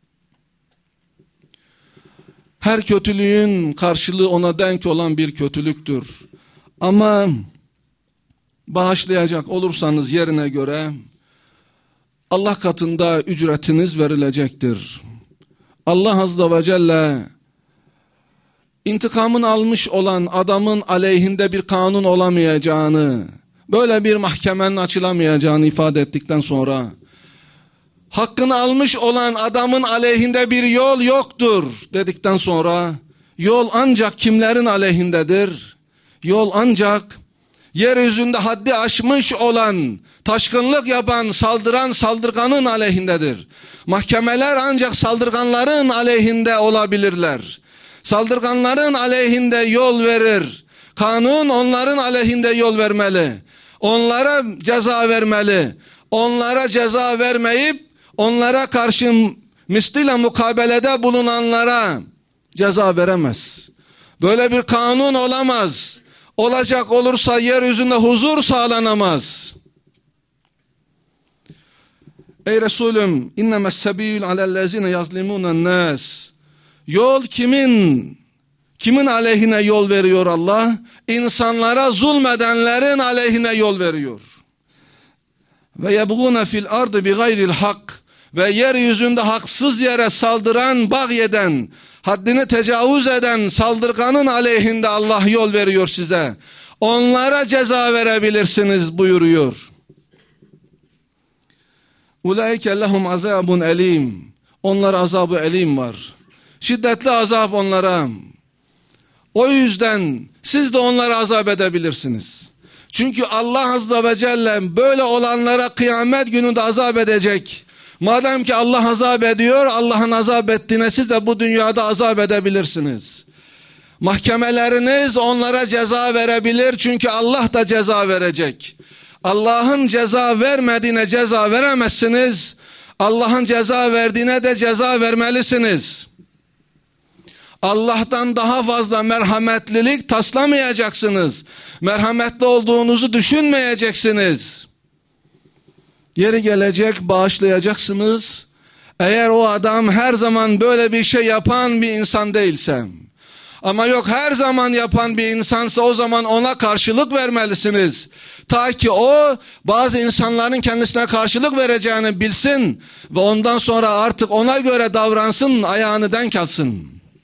Her kötülüğün karşılığı ona denk olan bir kötülüktür. Ama bağışlayacak olursanız yerine göre Allah katında ücretiniz verilecektir. Allah Azze ve Celle intikamını almış olan adamın aleyhinde bir kanun olamayacağını, böyle bir mahkemenin açılamayacağını ifade ettikten sonra, hakkını almış olan adamın aleyhinde bir yol yoktur dedikten sonra, yol ancak kimlerin aleyhindedir? Yol ancak yeryüzünde haddi aşmış olan, taşkınlık yapan, saldıran saldırganın aleyhindedir. Mahkemeler ancak saldırganların aleyhinde olabilirler. Saldırganların aleyhinde yol verir. Kanun onların aleyhinde yol vermeli. Onlara ceza vermeli. Onlara ceza vermeyip onlara karşı misliyle mukabelede bulunanlara ceza veremez. Böyle bir kanun olamaz. Olacak olursa yeryüzünde huzur sağlanamaz. Ey Resulüm, innemes sebil alellezine yazlimunen nas. Yol kimin aleyhine yol veriyor Allah? İnsanlara zulmedenlerin aleyhine yol veriyor. Ve yebgûne fil ardı bi gayril hak. Ve yeryüzünde haksız yere saldıran, bagyeden, haddini tecavüz eden saldırganın aleyhinde Allah yol veriyor size. Onlara ceza verebilirsiniz buyuruyor. Ulaike lehum azabun elim. onlara azabı elim var. Şiddetli azap onlara. O yüzden siz de onlara azap edebilirsiniz. Çünkü Allah Azze ve Celle böyle olanlara kıyamet gününde azap edecek. Madem ki Allah azap ediyor, Allah'ın azap ettiğine siz de bu dünyada azap edebilirsiniz. Mahkemeleriniz onlara ceza verebilir, çünkü Allah da ceza verecek. Allah'ın ceza vermediğine ceza veremezsiniz. Allah'ın ceza verdiğine de ceza vermelisiniz. Allah'tan daha fazla merhametlilik taslamayacaksınız. Merhametli olduğunuzu düşünmeyeceksiniz. Yeri gelecek bağışlayacaksınız. Eğer o adam her zaman böyle bir şey yapan bir insan değilse, ama yok her zaman yapan bir insansa, o zaman ona karşılık vermelisiniz. Ta ki o bazı insanların kendisine karşılık vereceğini bilsin ve ondan sonra artık ona göre davransın, ayağını denk alsın.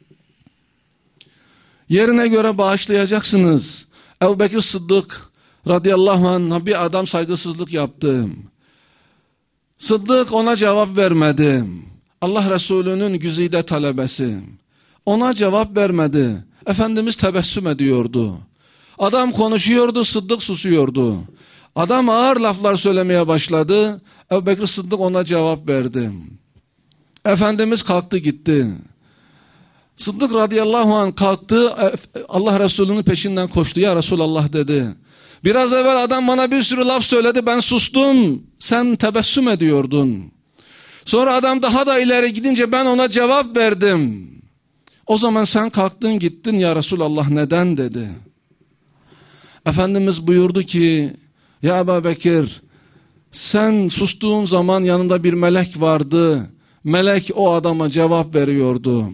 Yerine göre bağışlayacaksınız. Ebu Bekir Sıddık radıyallahu anh bir adam saygısızlık yaptı. Sıddık ona cevap vermedi. Allah Resulü'nün güzide talebesi. Ona cevap vermedi. Efendimiz tebessüm ediyordu. Adam konuşuyordu, Sıddık susuyordu. Adam ağır laflar söylemeye başladı. Ebu Bekir Sıddık ona cevap verdi. Efendimiz kalktı gitti. Sıddık radıyallahu anh kalktı, Allah Resulü'nün peşinden koştu. Ya Resulallah dedi. Biraz evvel adam bana bir sürü laf söyledi, ben sustum. Sen tebessüm ediyordun. Sonra adam daha da ileri gidince ben ona cevap verdim. O zaman sen kalktın gittin, ya Resulallah neden dedi. Efendimiz buyurdu ki, ya Ebu Bekir, sen sustuğun zaman yanında bir melek vardı. Melek o adama cevap veriyordu.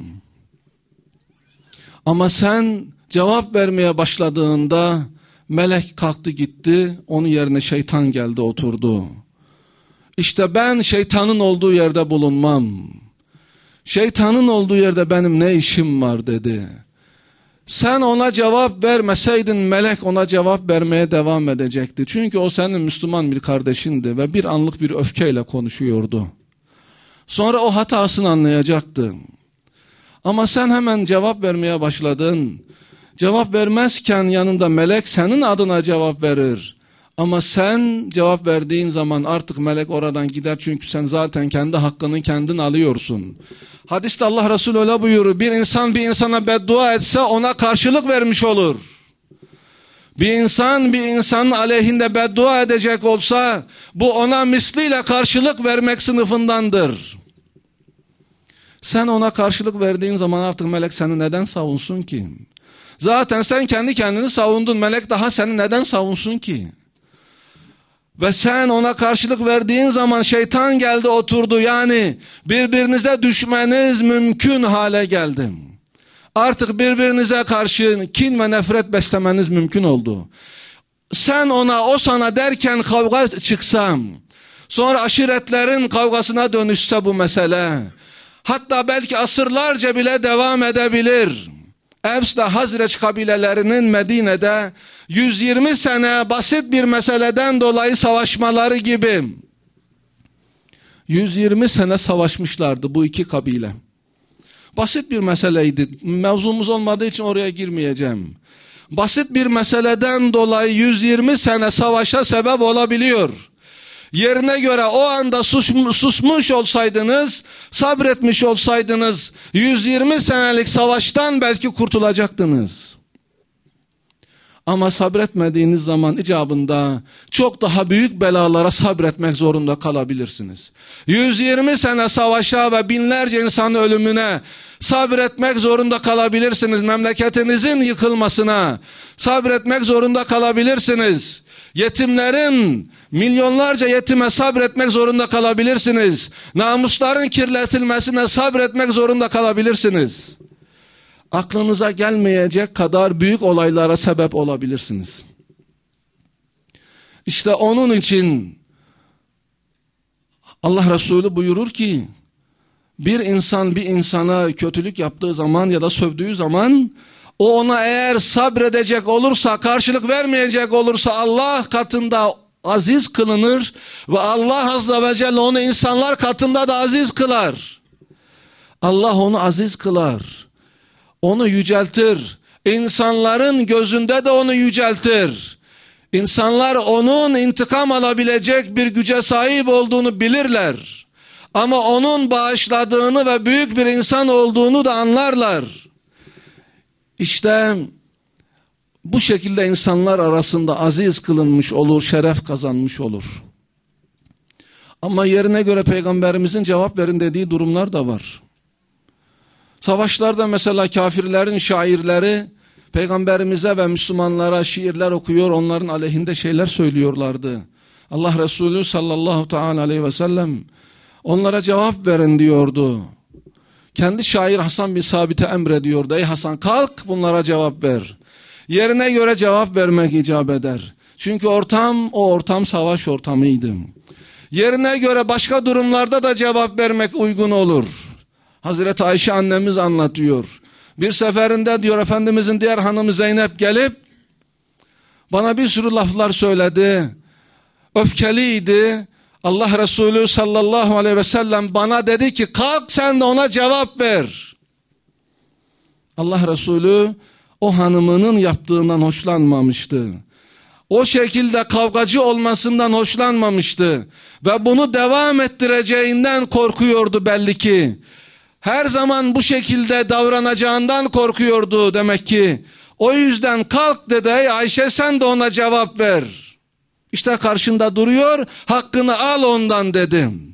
Ama sen cevap vermeye başladığında melek kalktı gitti, onun yerine şeytan geldi oturdu. İşte ben şeytanın olduğu yerde bulunmam. Şeytanın olduğu yerde benim ne işim var dedi. Sen ona cevap vermeseydin melek ona cevap vermeye devam edecekti. Çünkü o senin Müslüman bir kardeşindi ve bir anlık bir öfkeyle konuşuyordu. Sonra o hatasını anlayacaktı. Ama sen hemen cevap vermeye başladın. Cevap vermezken yanında melek senin adına cevap verir. Ama sen cevap verdiğin zaman artık melek oradan gider, çünkü sen zaten kendi hakkını kendin alıyorsun. Hadiste Allah Resulü öyle buyurur. Bir insan bir insana beddua etse ona karşılık vermiş olur. Bir insan bir insanın aleyhinde beddua edecek olsa bu ona misliyle karşılık vermek sınıfındandır. Sen ona karşılık verdiğin zaman artık melek seni neden savunsun ki? Zaten sen kendi kendini savundun. Melek daha seni neden savunsun ki? Ve sen ona karşılık verdiğin zaman şeytan geldi oturdu. Yani birbirinize düşmeniz mümkün hale geldi. Artık birbirinize karşı kin ve nefret beslemeniz mümkün oldu. Sen ona o sana derken kavga çıksam, sonra aşiretlerin kavgasına dönüşse bu mesele, hatta belki asırlarca bile devam edebilir. Evs ve Hazreç kabilelerinin Medine'de 120 sene basit bir meseleden dolayı savaşmaları gibi 120 sene savaşmışlardı bu iki kabile. Basit bir meseleydi. Mevzumuz olmadığı için oraya girmeyeceğim. Basit bir meseleden dolayı 120 sene savaşa sebep olabiliyor. Yerine göre o anda susmuş olsaydınız, sabretmiş olsaydınız 120 senelik savaştan belki kurtulacaktınız. Ama sabretmediğiniz zaman icabında çok daha büyük belalara sabretmek zorunda kalabilirsiniz. 120 sene savaşa ve binlerce insanın ölümüne sabretmek zorunda kalabilirsiniz. Memleketinizin yıkılmasına sabretmek zorunda kalabilirsiniz. Yetimlerin, milyonlarca yetime sabretmek zorunda kalabilirsiniz. Namusların kirletilmesine sabretmek zorunda kalabilirsiniz. Aklınıza gelmeyecek kadar büyük olaylara sebep olabilirsiniz. İşte onun için Allah Resulü buyurur ki, bir insan bir insana kötülük yaptığı zaman ya da sövdüğü zaman, o ona eğer sabredecek olursa, karşılık vermeyecek olursa Allah katında aziz kılınır ve Allah Azze ve Celle onu insanlar katında da aziz kılar. Allah onu aziz kılar. Onu yüceltir. İnsanların gözünde de onu yüceltir. İnsanlar onun intikam alabilecek bir güce sahip olduğunu bilirler. Ama onun bağışladığını ve büyük bir insan olduğunu da anlarlar. İşte bu şekilde insanlar arasında aziz kılınmış olur, şeref kazanmış olur. Ama yerine göre Peygamberimizin cevap verin dediği durumlar da var. Savaşlarda mesela kafirlerin şairleri Peygamberimize ve Müslümanlara şiirler okuyor, onların aleyhinde şeyler söylüyorlardı. Allah Resulü sallallahu teala aleyhi ve sellem onlara cevap verin diyordu. Kendi şair Hasan bin Sabit'e emrediyordu. Ey Hasan, kalk bunlara cevap ver. Yerine göre cevap vermek icap eder. Çünkü o ortam savaş ortamıydı. Yerine göre başka durumlarda da cevap vermek uygun olur. Hazreti Ayşe annemiz anlatıyor. Bir seferinde diyor Efendimizin diğer hanımı Zeynep gelip bana bir sürü laflar söyledi. Öfkeliydi. Allah Resulü sallallahu aleyhi ve sellem bana dedi ki kalk sen de ona cevap ver. Allah Resulü o hanımının yaptığından hoşlanmamıştı. O şekilde kavgacı olmasından hoşlanmamıştı. Ve bunu devam ettireceğinden korkuyordu belli ki. Her zaman bu şekilde davranacağından korkuyordu demek ki. O yüzden kalk dedi, ey Ayşe sen de ona cevap ver. İşte karşında duruyor, hakkını al ondan dedim.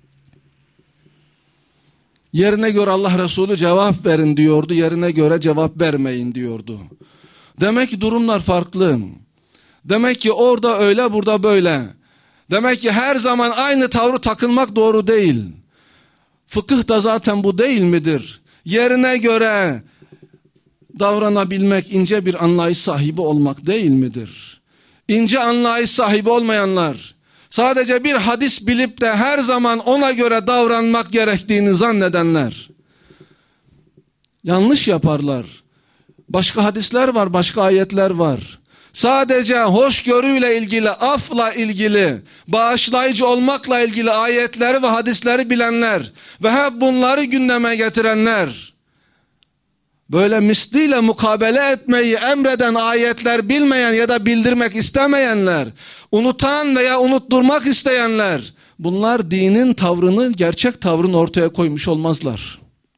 Yerine göre Allah Resulü cevap verin diyordu, yerine göre cevap vermeyin diyordu. Demek ki durumlar farklı. Demek ki orada öyle, burada böyle. Demek ki her zaman aynı tavrı takılmak doğru değil. Fıkıh da zaten bu değil midir? Yerine göre davranabilmek, ince bir anlayış sahibi olmak değil midir? İnce anlayış sahibi olmayanlar, sadece bir hadis bilip de her zaman ona göre davranmak gerektiğini zannedenler, yanlış yaparlar. Başka hadisler var, başka ayetler var. Sadece hoşgörüyle ilgili, afla ilgili, bağışlayıcı olmakla ilgili ayetleri ve hadisleri bilenler ve hep bunları gündeme getirenler, böyle misliyle mukabele etmeyi emreden ayetler bilmeyen ya da bildirmek istemeyenler, unutan veya unutturmak isteyenler, bunlar dinin tavrını, gerçek tavrını ortaya koymuş olmazlar.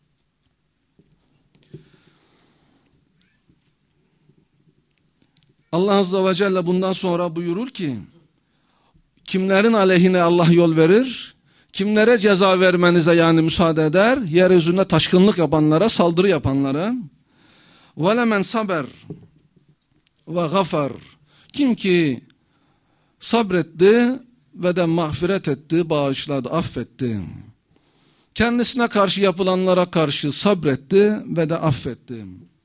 Allah Azze ve Celle bundan sonra buyurur ki, kimlerin aleyhine Allah yol verir, kimlere ceza vermenize yani müsaade eder, yeryüzünde taşkınlık yapanlara, saldırı yapanlara, وَلَمَنْ saber ve gafar, kim ki sabretti ve de mağfiret etti, bağışladı, affetti. Kendisine karşı yapılanlara karşı sabretti ve de affetti.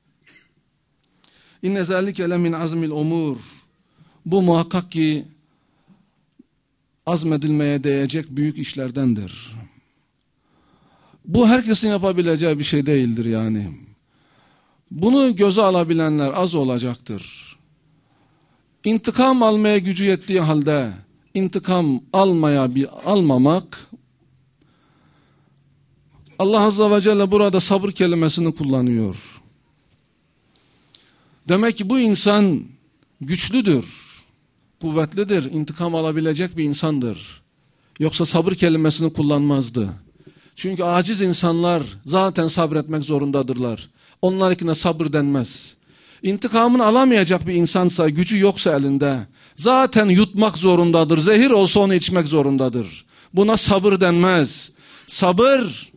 İnne zâlike lemin azmil umur. Bu muhakkak ki azmedilmeye değecek büyük işlerdendir. Bu herkesin yapabileceği bir şey değildir yani. Bunu göze alabilenler az olacaktır. İntikam almaya gücü yettiği halde intikam almamak, Allah Azze ve Celle burada sabır kelimesini kullanıyor. Demek ki bu insan güçlüdür, kuvvetlidir, intikam alabilecek bir insandır. Yoksa sabır kelimesini kullanmazdı. Çünkü aciz insanlar zaten sabretmek zorundadırlar. Onlarınkine sabır denmez. İntikamını alamayacak bir insansa, gücü yoksa elinde, zaten yutmak zorundadır. Zehir olsa onu içmek zorundadır. Buna sabır denmez. Sabır,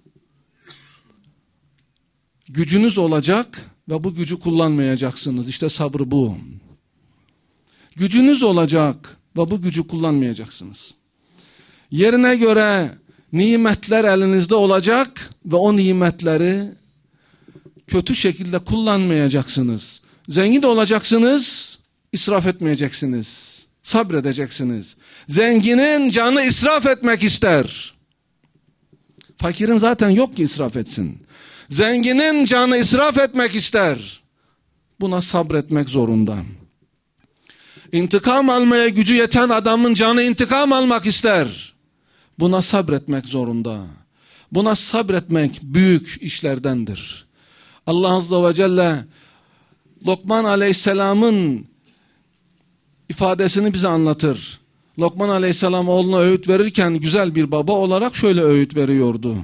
gücünüz olacak ve bu gücü kullanmayacaksınız. İşte sabır bu. Gücünüz olacak ve bu gücü kullanmayacaksınız. Yerine göre nimetler elinizde olacak ve o nimetleri kötü şekilde kullanmayacaksınız. Zengin de olacaksınız, israf etmeyeceksiniz. Sabredeceksiniz. Zenginin canı israf etmek ister. Fakirin zaten yok ki israf etsin. Zenginin canı israf etmek ister. Buna sabretmek zorunda. İntikam almaya gücü yeten adamın canı intikam almak ister. Buna sabretmek zorunda. Buna sabretmek büyük işlerdendir. Allah Azze ve Celle Lokman Aleyhisselam'ın ifadesini bize anlatır. Lokman Aleyhisselam oğluna öğüt verirken güzel bir baba olarak şöyle öğüt veriyordu.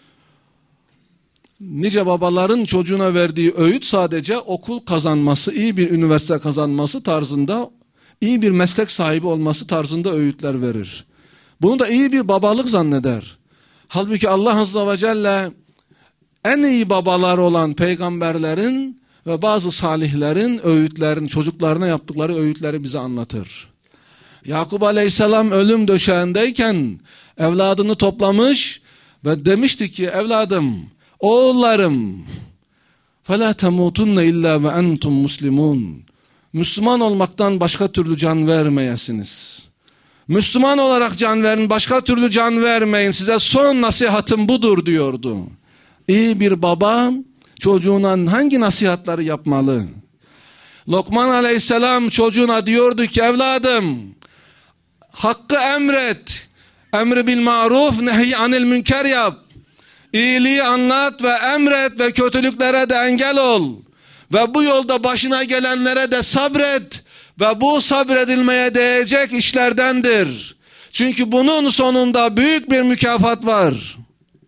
Nice babaların çocuğuna verdiği öğüt sadece okul kazanması, iyi bir üniversite kazanması tarzında, iyi bir meslek sahibi olması tarzında öğütler verir. Bunu da iyi bir babalık zanneder. Halbuki Allah Azze ve Celle en iyi babalar olan peygamberlerin ve bazı salihlerin öğütlerini, çocuklarına yaptıkları öğütleri bize anlatır. Yakup Aleyhisselam ölüm döşeğindeyken evladını toplamış ve demişti ki evladım, oğullarım, فَلَا تَمُوتُنَّ اِلَّا وَاَنْتُمْ مُسْلِمُونَ. Müslüman olmaktan başka türlü can vermeyesiniz. Müslüman olarak can verin, başka türlü can vermeyin. Size son nasihatım budur diyordu. İyi bir baba çocuğuna hangi nasihatları yapmalı? Lokman Aleyhisselam çocuğuna diyordu ki evladım, hakkı emret, emri bil maruf, nehy anil münker yap. İyiliği anlat ve emret ve kötülüklere de engel ol. Ve bu yolda başına gelenlere de sabret. Ve bu sabredilmeye değecek işlerdendir. Çünkü bunun sonunda büyük bir mükafat var.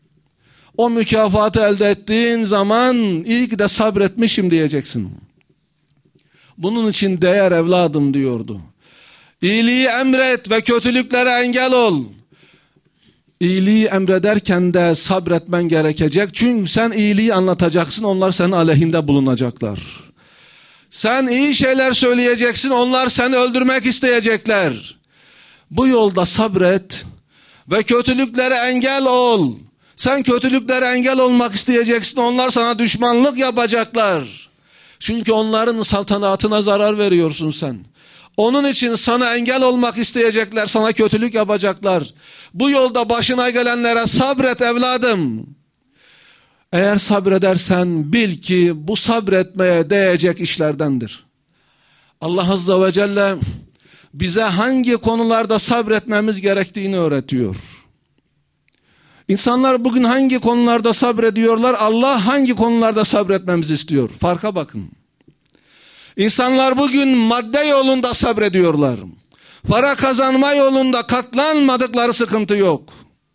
O mükafatı elde ettiğin zaman iyi ki de sabretmişim diyeceksin. Bunun için değer evladım diyordu. İyiliği emret ve kötülüklere engel ol. İyiliği emrederken de sabretmen gerekecek. Çünkü sen iyiliği anlatacaksın, onlar senin aleyhinde bulunacaklar. Sen iyi şeyler söyleyeceksin, onlar seni öldürmek isteyecekler. Bu yolda sabret ve kötülüklere engel ol. Sen kötülüklere engel olmak isteyeceksin, onlar sana düşmanlık yapacaklar. Çünkü onların saltanatına zarar veriyorsun sen. Onun için sana engel olmak isteyecekler, sana kötülük yapacaklar. Bu yolda başına gelenlere sabret evladım. Eğer sabredersen bil ki bu sabretmeye değecek işlerdendir. Allah Azze ve Celle bize hangi konularda sabretmemiz gerektiğini öğretiyor. İnsanlar bugün hangi konularda sabrediyorlar? Allah hangi konularda sabretmemizi istiyor? Farka bakın. İnsanlar bugün madde yolunda sabrediyorlar. Para kazanma yolunda katlanmadıkları sıkıntı yok.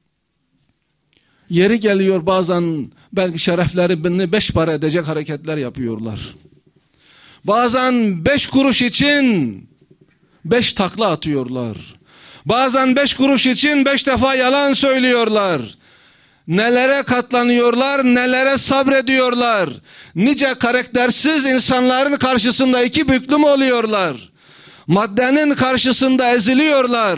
Yeri geliyor bazen belki şereflerini 5 para edecek hareketler yapıyorlar. Bazen 5 kuruş için 5 takla atıyorlar. Bazen 5 kuruş için 5 defa yalan söylüyorlar. Nelere katlanıyorlar, nelere sabrediyorlar. Nice karaktersiz insanların karşısında iki büklüm oluyorlar. Maddenin karşısında eziliyorlar.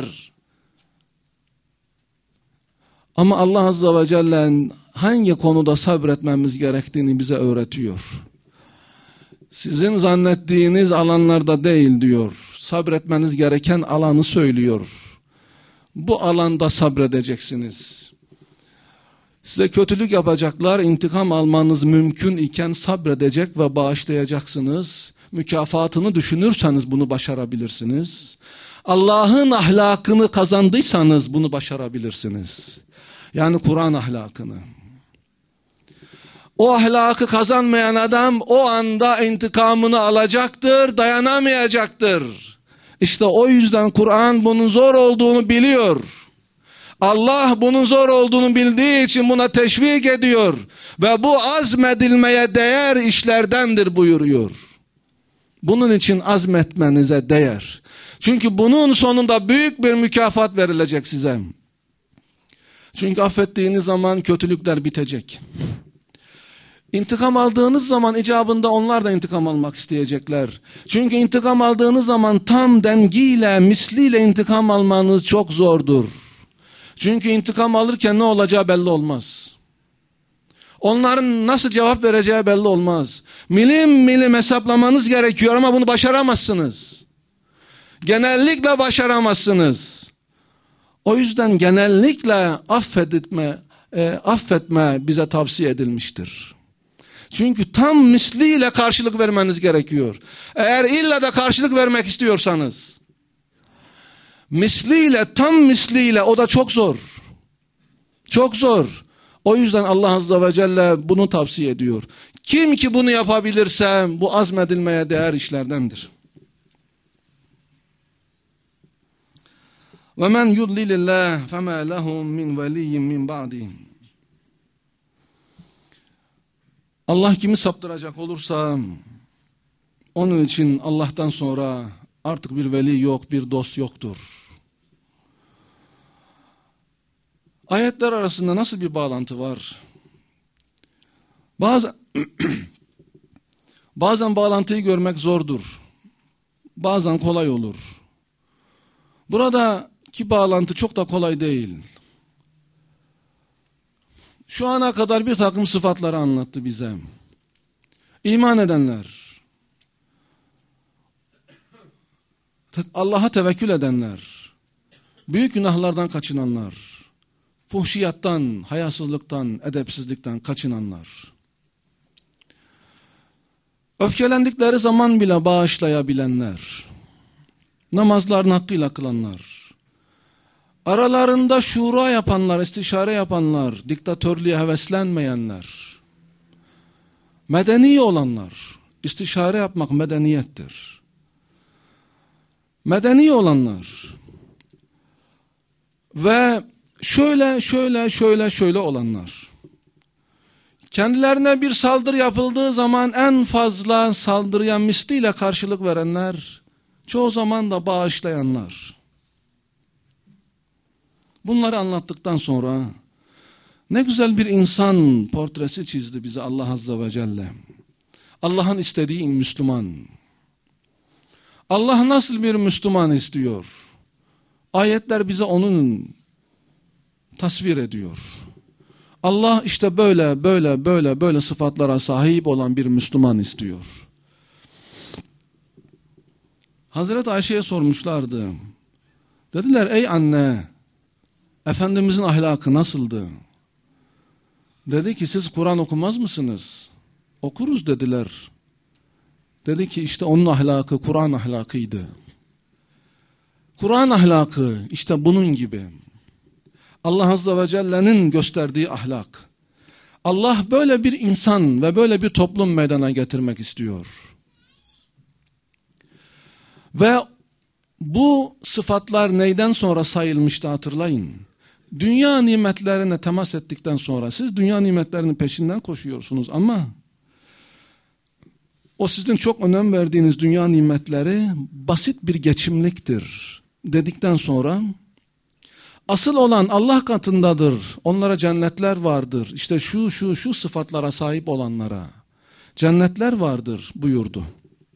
Ama Allah Azze ve Celle hangi konuda sabretmemiz gerektiğini bize öğretiyor. Sizin zannettiğiniz alanlarda değil diyor. Sabretmeniz gereken alanı söylüyor. Bu alanda sabredeceksiniz. Size kötülük yapacaklar, intikam almanız mümkün iken sabredecek ve bağışlayacaksınız. Mükafatını düşünürseniz bunu başarabilirsiniz. Allah'ın ahlakını kazandıysanız bunu başarabilirsiniz. Yani Kur'an ahlakını. O ahlakı kazanmayan adam o anda intikamını alacaktır, dayanamayacaktır. İşte o yüzden Kur'an bunun zor olduğunu biliyor. Allah bunun zor olduğunu bildiği için buna teşvik ediyor. Ve bu azmedilmeye değer işlerdendir buyuruyor. Bunun için azmetmenize değer. Çünkü bunun sonunda büyük bir mükafat verilecek size. Çünkü affettiğiniz zaman kötülükler bitecek. İntikam aldığınız zaman icabında onlar da intikam almak isteyecekler. Çünkü intikam aldığınız zaman tam dengiyle, misliyle intikam almanız çok zordur. Çünkü intikam alırken ne olacağı belli olmaz. Onların nasıl cevap vereceği belli olmaz. Milim milim hesaplamanız gerekiyor ama bunu başaramazsınız. Genellikle başaramazsınız. O yüzden genellikle affetme bize tavsiye edilmiştir. Çünkü tam misliyle karşılık vermeniz gerekiyor. Eğer illa da karşılık vermek istiyorsanız, misliyle, tam misliyle o da çok zor. Çok zor. O yüzden Allah Azze ve Celle bunu tavsiye ediyor. Kim ki bunu yapabilirse bu azmedilmeye değer işlerdendir. وَمَنْ يُضْلِلِ اللّٰهِ فَمَا لَهُ مِنْ وَلِيٍّ مِنْ بَعْدِهِ. Allah kimi saptıracak olursa onun için Allah'tan sonra artık bir veli yok, bir dost yoktur. Ayetler arasında nasıl bir bağlantı var? Bazen bağlantıyı görmek zordur. Bazen kolay olur. Buradaki bağlantı çok da kolay değil. Şu ana kadar bir takım sıfatları anlattı bize. İman edenler, Allah'a tevekkül edenler, büyük günahlardan kaçınanlar, fuhşiyattan, hayasızlıktan, edepsizlikten kaçınanlar, öfkelendikleri zaman bile bağışlayabilenler, namazlarını hakkıyla kılanlar, aralarında şura yapanlar, istişare yapanlar, diktatörlüğe heveslenmeyenler, medeni olanlar, istişare yapmak medeniyettir. Medeni olanlar ve şöyle olanlar. Kendilerine bir saldırı yapıldığı zaman en fazla saldırıya misliyle karşılık verenler, çoğu zaman da bağışlayanlar. Bunları anlattıktan sonra ne güzel bir insan portresi çizdi bize Allah Azze ve Celle. Allah'ın istediği Müslüman. Allah nasıl bir Müslüman istiyor? Ayetler bize onun tasvir ediyor. Allah işte böyle sıfatlara sahip olan bir Müslüman istiyor. Hazreti Ayşe'ye sormuşlardı. Dediler ey anne, Efendimizin ahlakı nasıldı? Dedi ki siz Kur'an okumaz mısınız? Okuruz dediler. Dedi ki işte onun ahlakı Kur'an ahlakıydı. Kur'an ahlakı işte bunun gibi. Allah Azze ve Celle'nin gösterdiği ahlak. Allah böyle bir insan ve böyle bir toplum meydana getirmek istiyor. Ve bu sıfatlar neyden sonra sayılmıştı hatırlayın. Dünya nimetlerine temas ettikten sonra siz dünya nimetlerinin peşinden koşuyorsunuz ama o sizin çok önem verdiğiniz dünya nimetleri basit bir geçimliktir dedikten sonra asıl olan Allah katındadır. Onlara cennetler vardır. İşte şu sıfatlara sahip olanlara cennetler vardır buyurdu.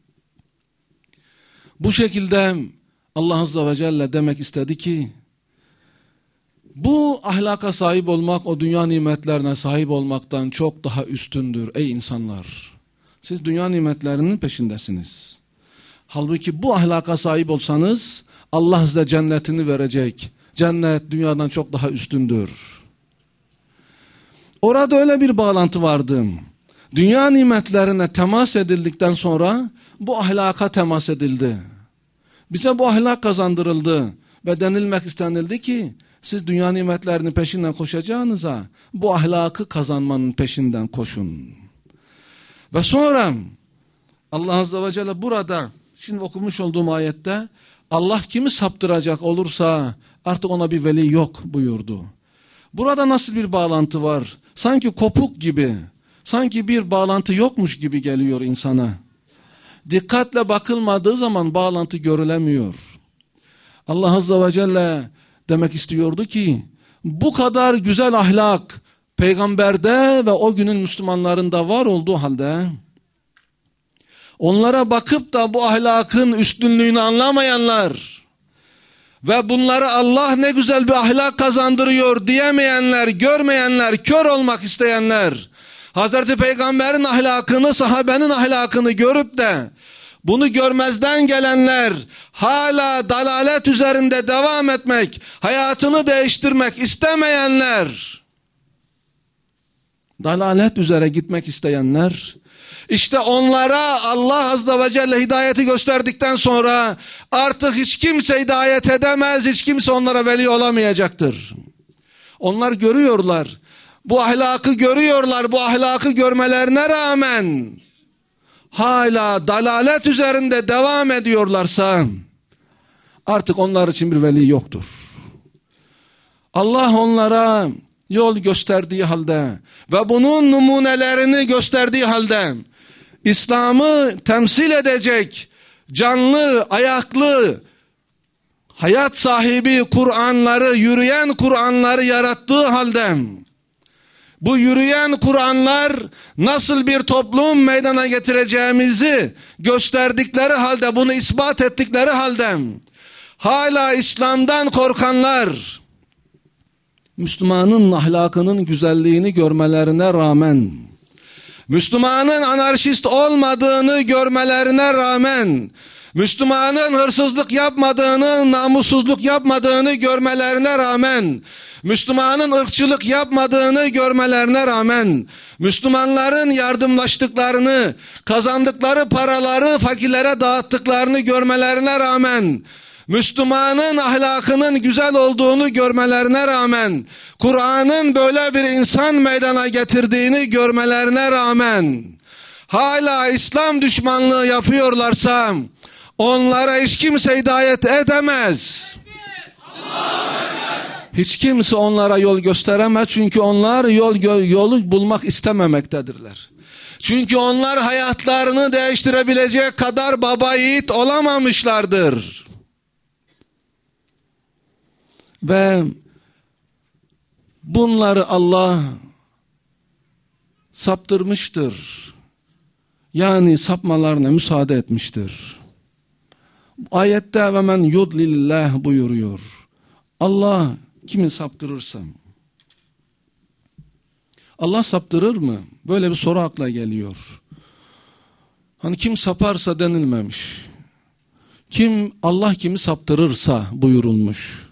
Bu şekilde Allah Azze ve Celle demek istedi ki bu ahlaka sahip olmak o dünya nimetlerine sahip olmaktan çok daha üstündür ey insanlar. Siz dünya nimetlerinin peşindesiniz. Halbuki bu ahlaka sahip olsanız Allah size cennetini verecek. Cennet dünyadan çok daha üstündür. Orada öyle bir bağlantı vardı. Dünya nimetlerine temas edildikten sonra bu ahlaka temas edildi. Bize bu ahlak kazandırıldı ve denilmek istenildi ki siz dünya nimetlerinin peşinden koşacağınıza bu ahlakı kazanmanın peşinden koşun. Ve sonra Allah Azze ve Celle burada şimdi okumuş olduğum ayette Allah kimi saptıracak olursa artık ona bir veli yok buyurdu. Burada nasıl bir bağlantı var? Sanki kopuk gibi, sanki bir bağlantı yokmuş gibi geliyor insana. Dikkatle bakılmadığı zaman bağlantı görülemiyor. Allah Azze ve Celle demek istiyordu ki bu kadar güzel ahlak peygamberde ve o günün Müslümanlarında var olduğu halde onlara bakıp da bu ahlakın üstünlüğünü anlamayanlar ve bunları Allah ne güzel bir ahlak kazandırıyor diyemeyenler, görmeyenler, kör olmak isteyenler, Hazreti Peygamber'in ahlakını, sahabenin ahlakını görüp de bunu görmezden gelenler, hala dalalet üzerinde devam etmek, hayatını değiştirmek istemeyenler, dalalet üzere gitmek isteyenler, işte onlara Allah Azze ve Celle hidayeti gösterdikten sonra artık hiç kimse hidayet edemez, hiç kimse onlara veli olamayacaktır. Onlar görüyorlar. bu ahlakı görüyorlar. Bu ahlakı görmelerine rağmen hala dalalet üzerinde devam ediyorlarsa artık onlar için bir veli yoktur. Allah onlara yol gösterdiği halde ve bunun numunelerini gösterdiği halde İslam'ı temsil edecek canlı, ayaklı, hayat sahibi Kur'anları, yürüyen Kur'anları yarattığı halde bu yürüyen Kur'anlar nasıl bir toplum meydana getireceğimizi gösterdikleri halde, bunu ispat ettikleri halde hala İslam'dan korkanlar, Müslümanın ahlakının güzelliğini görmelerine rağmen, Müslümanın anarşist olmadığını görmelerine rağmen, Müslümanın hırsızlık yapmadığını, namussuzluk yapmadığını görmelerine rağmen, Müslümanın ırkçılık yapmadığını görmelerine rağmen, Müslümanların yardımlaştıklarını, kazandıkları paraları fakirlere dağıttıklarını görmelerine rağmen, Müslümanın ahlakının güzel olduğunu görmelerine rağmen, Kur'an'ın böyle bir insan meydana getirdiğini görmelerine rağmen, hala İslam düşmanlığı yapıyorlarsa, onlara hiç kimse hidayet edemez. Hiç kimse onlara yol gösteremez, çünkü onlar yolu bulmak istememektedirler. Çünkü onlar hayatlarını değiştirebilecek kadar baba yiğit olamamışlardır. Ve bunları Allah saptırmıştır. Yani sapmalarına müsaade etmiştir. Ayette ve men yudlillah buyuruyor. Allah kimi saptırırsa. Allah saptırır mı? Böyle bir soru akla geliyor. Hani kim saparsa denilmemiş. Allah kimi saptırırsa buyurulmuş.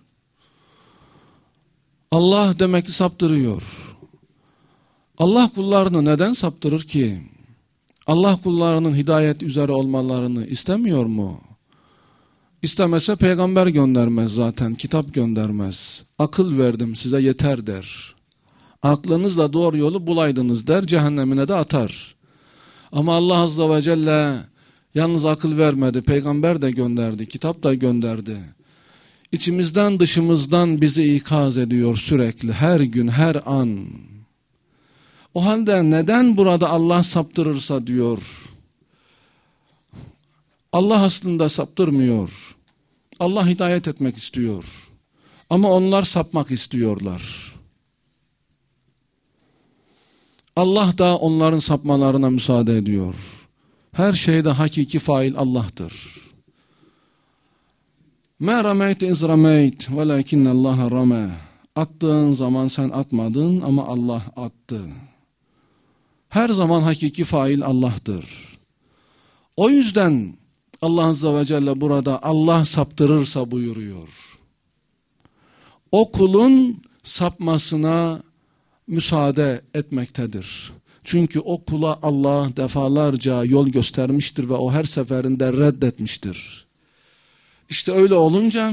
Allah demek ki saptırıyor. Allah kullarını neden saptırır ki? Allah kullarının hidayet üzere olmalarını istemiyor mu? İstemese peygamber göndermez zaten, kitap göndermez. Akıl verdim size yeter der. Aklınızla doğru yolu bulaydınız der, cehennemine de atar. Ama Allah Azze ve Celle yalnız akıl vermedi, peygamber de gönderdi, kitap da gönderdi. İçimizden dışımızdan bizi ikaz ediyor sürekli, her gün, her an. O halde neden burada Allah saptırırsa diyor. Allah aslında saptırmıyor. Allah hidayet etmek istiyor. Ama onlar sapmak istiyorlar. Allah da onların sapmalarına müsaade ediyor. Her şeyde hakiki fail Allah'tır. مَا رَمَيْتِ اِذْ رَمَيْتِ وَلَكِنَّ اللّٰهَ رَمَى. Attığın zaman sen atmadın ama Allah attı. Her zaman hakiki fail Allah'tır. O yüzden Allah Azze ve Celle burada Allah saptırırsa buyuruyor. O kulun sapmasına müsaade etmektedir. Çünkü o kula Allah defalarca yol göstermiştir ve o her seferinde reddetmiştir. İşte öyle olunca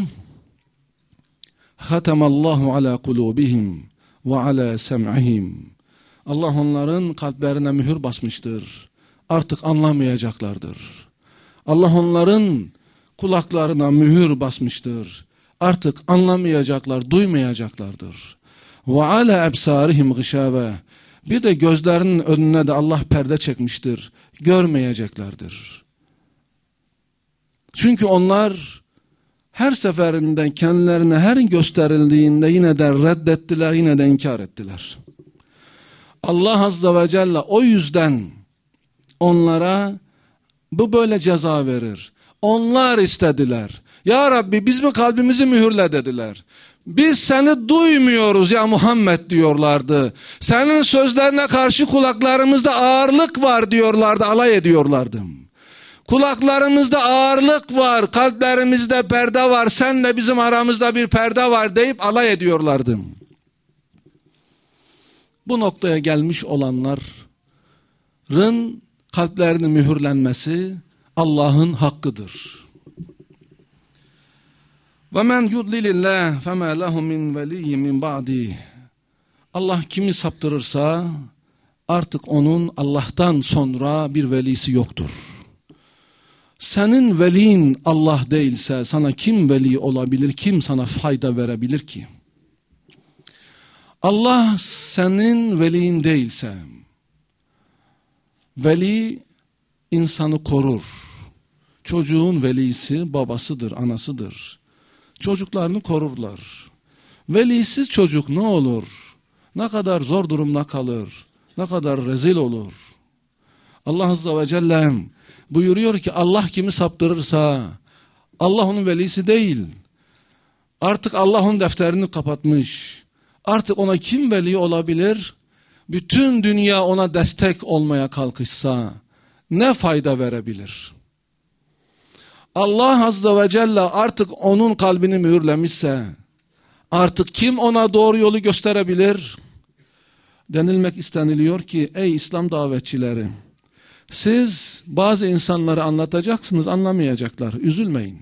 Hatemallahu ala kulubihim ve ala sem'ihim. Allah onların kalplerine mühür basmıştır. Artık anlamayacaklardır. Allah onların kulaklarına mühür basmıştır. Artık anlamayacaklar, duymayacaklardır. Ve ala ebsarihim gışave. Bir de gözlerinin önüne de Allah perde çekmiştir. Görmeyeceklerdir. Çünkü onlar her seferinde kendilerine her gösterildiğinde yine de reddettiler, yine de inkar ettiler. Allah Azze ve Celle o yüzden onlara bu böyle ceza verir. Onlar istediler. Ya Rabbi biz mi kalbimizi mühürle dediler. Biz seni duymuyoruz ya Muhammed diyorlardı. Senin sözlerine karşı kulaklarımızda ağırlık var diyorlardı, alay ediyorlardı. Kulaklarımızda ağırlık var, kalplerimizde perde var, senle bizim aramızda bir perde var deyip alay ediyorlardı. Bu noktaya gelmiş olanların kalplerinin mühürlenmesi Allah'ın hakkıdır. وَمَنْ يُضْلِلِ اللّٰهِ فَمَا لَهُ مِنْ وَلِيٍّ مِنْ بَعْدِهِ. Allah kimi saptırırsa artık onun Allah'tan sonra bir velisi yoktur. Senin velin Allah değilse sana kim veli olabilir, kim sana fayda verebilir ki? Allah senin velin değilse, veli insanı korur. Çocuğun velisi babasıdır, anasıdır. Çocuklarını korurlar. Velisiz çocuk ne olur? Ne kadar zor durumda kalır, ne kadar rezil olur. Allah Azze ve Celle buyuruyor ki Allah kimi saptırırsa Allah onun velisi değil. Artık Allah onun defterini kapatmış. Artık ona kim veli olabilir? Bütün dünya ona destek olmaya kalkışsa ne fayda verebilir? Allah Azze ve Celle artık onun kalbini mühürlemişse artık kim ona doğru yolu gösterebilir? Denilmek isteniliyor ki ey İslam davetçileri, siz bazı insanları anlatacaksınız, anlamayacaklar, üzülmeyin.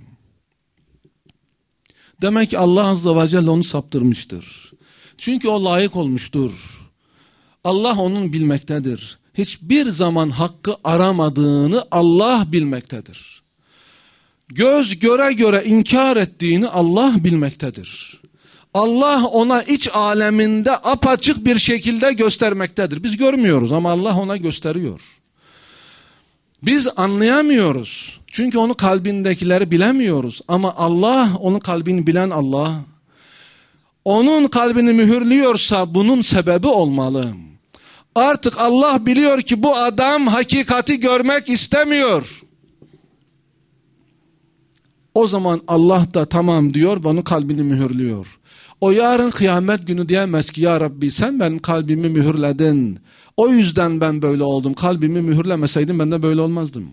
Demek ki Allah Azze ve Celle onu saptırmıştır. Çünkü o layık olmuştur. Allah onun bilmektedir. Hiçbir zaman hakkı aramadığını Allah bilmektedir. Göz göre göre inkar ettiğini Allah bilmektedir. Allah ona iç aleminde apaçık bir şekilde göstermektedir. Biz görmüyoruz ama Allah ona gösteriyor. Biz anlayamıyoruz. Çünkü onun kalbindekileri bilemiyoruz. Ama Allah, onun kalbini bilen Allah, onun kalbini mühürlüyorsa bunun sebebi olmalı. Artık Allah biliyor ki bu adam hakikati görmek istemiyor. O zaman Allah da tamam diyor ve onun kalbini mühürlüyor. O yarın kıyamet günü diyemez ki ya Rabbi sen benim kalbimi mühürledin. O yüzden ben böyle oldum. Kalbimi mühürlemeseydin ben de böyle olmazdım.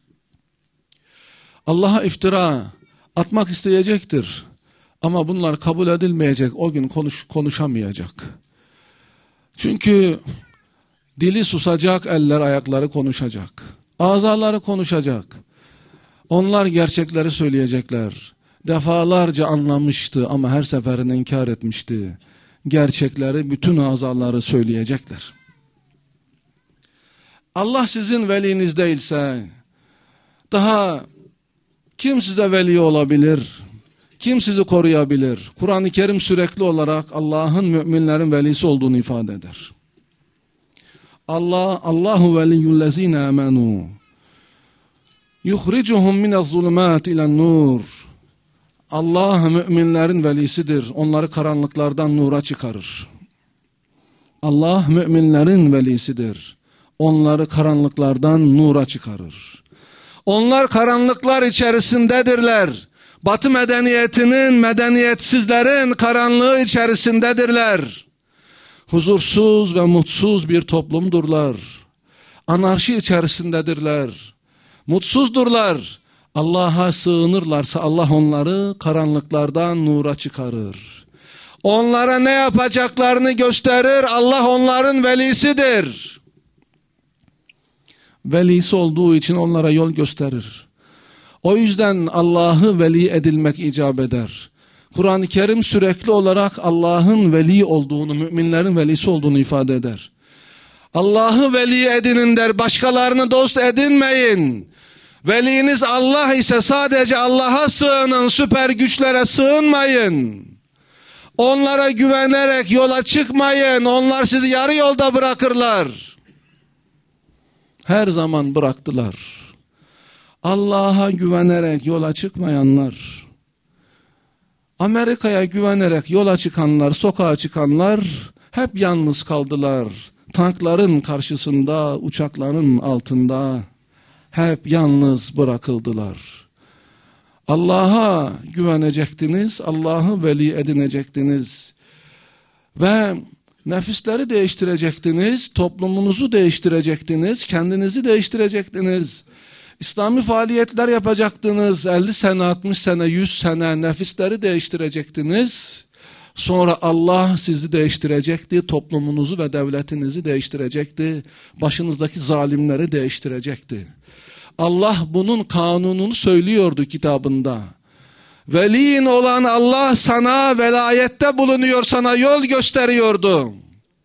Allah'a iftira atmak isteyecektir. Ama bunlar kabul edilmeyecek. O gün konuşamayacak. Çünkü dili susacak, eller ayakları konuşacak. Azaları konuşacak. Onlar gerçekleri söyleyecekler. Defalarca anlamıştı ama her seferinde inkar etmişti. Gerçekleri, bütün azaları söyleyecekler. Allah sizin veliniz değilse daha kim size veli olabilir? Kim sizi koruyabilir? Kur'an-ı Kerim sürekli olarak Allah'ın müminlerin velisi olduğunu ifade eder. Allahu veliyyullezine amenu yukhricuhum minez-zulumat ilen-nur. Allah müminlerin velisidir. Onları karanlıklardan nura çıkarır. Allah müminlerin velisidir. Onları karanlıklardan nura çıkarır. Onlar karanlıklar içerisindedirler. Batı medeniyetinin, medeniyetsizlerin karanlığı içerisindedirler. Huzursuz ve mutsuz bir toplumdurlar. Anarşi içerisindedirler. Mutsuzdurlar. Allah'a sığınırlarsa Allah onları karanlıklardan nura çıkarır. Onlara ne yapacaklarını gösterir. Allah onların velisidir. Velisi olduğu için onlara yol gösterir. O yüzden Allah'ı veli edilmek icap eder. Kur'an-ı Kerim sürekli olarak Allah'ın veli olduğunu, müminlerin velisi olduğunu ifade eder. Allah'ı veli edinin der, başkalarını dost edinmeyin. Veliniz Allah ise sadece Allah'a sığının, süper güçlere sığınmayın. Onlara güvenerek yola çıkmayın, onlar sizi yarı yolda bırakırlar. Her zaman bıraktılar. Allah'a güvenerek yola çıkmayanlar, Amerika'ya güvenerek yola çıkanlar, sokağa çıkanlar hep yalnız kaldılar. Tankların karşısında, uçakların altında hep yalnız bırakıldılar. Allah'a güvenecektiniz, Allah'ı veli edinecektiniz ve nefisleri değiştirecektiniz, toplumunuzu değiştirecektiniz, kendinizi değiştirecektiniz. İslami faaliyetler yapacaktınız, 50 sene, 60 sene, 100 sene nefisleri değiştirecektiniz. Sonra Allah sizi değiştirecekti, toplumunuzu ve devletinizi değiştirecekti, başınızdaki zalimleri değiştirecekti. Allah bunun kanununu söylüyordu kitabında. Veliin olan Allah sana velayette bulunuyor, sana yol gösteriyordu.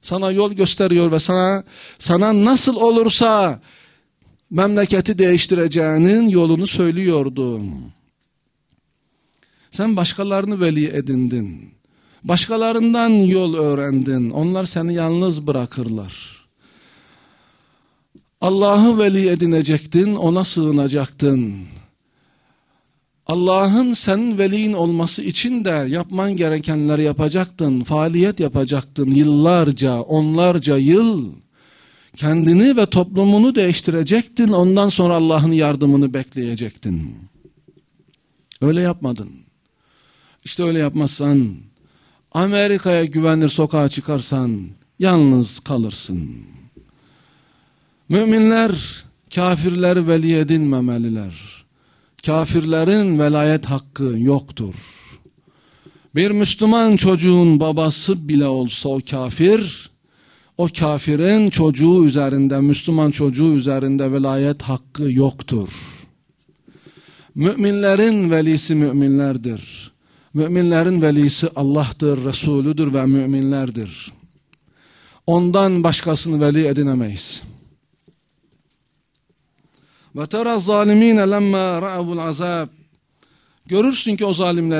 Sana yol gösteriyor ve sana nasıl olursa memleketi değiştireceğinin yolunu söylüyordu. Sen başkalarını veli edindin. Başkalarından yol öğrendin. Onlar seni yalnız bırakırlar. Allah'ı veli edinecektin, ona sığınacaktın. Allah'ın senin velin olması için de yapman gerekenleri yapacaktın, faaliyet yapacaktın. Yıllarca, onlarca yıl kendini ve toplumunu değiştirecektin. Ondan sonra Allah'ın yardımını bekleyecektin. Öyle yapmadın. İşte öyle yapmazsan, Amerika'ya güvenir sokağa çıkarsan yalnız kalırsın. Müminler kafirleri veli edinmemeliler. Kafirlerin velayet hakkı yoktur. Bir Müslüman çocuğun babası bile olsa o kafirin çocuğu üzerinde, Müslüman çocuğu üzerinde velayet hakkı yoktur. Müminlerin velisi müminlerdir. Müminlerin velisi Allah'tır, Resulüdür ve müminlerdir. Ondan başkasını veli edinemeyiz. Ve tera zalimine lemma ra'avul azab. Görürsün ki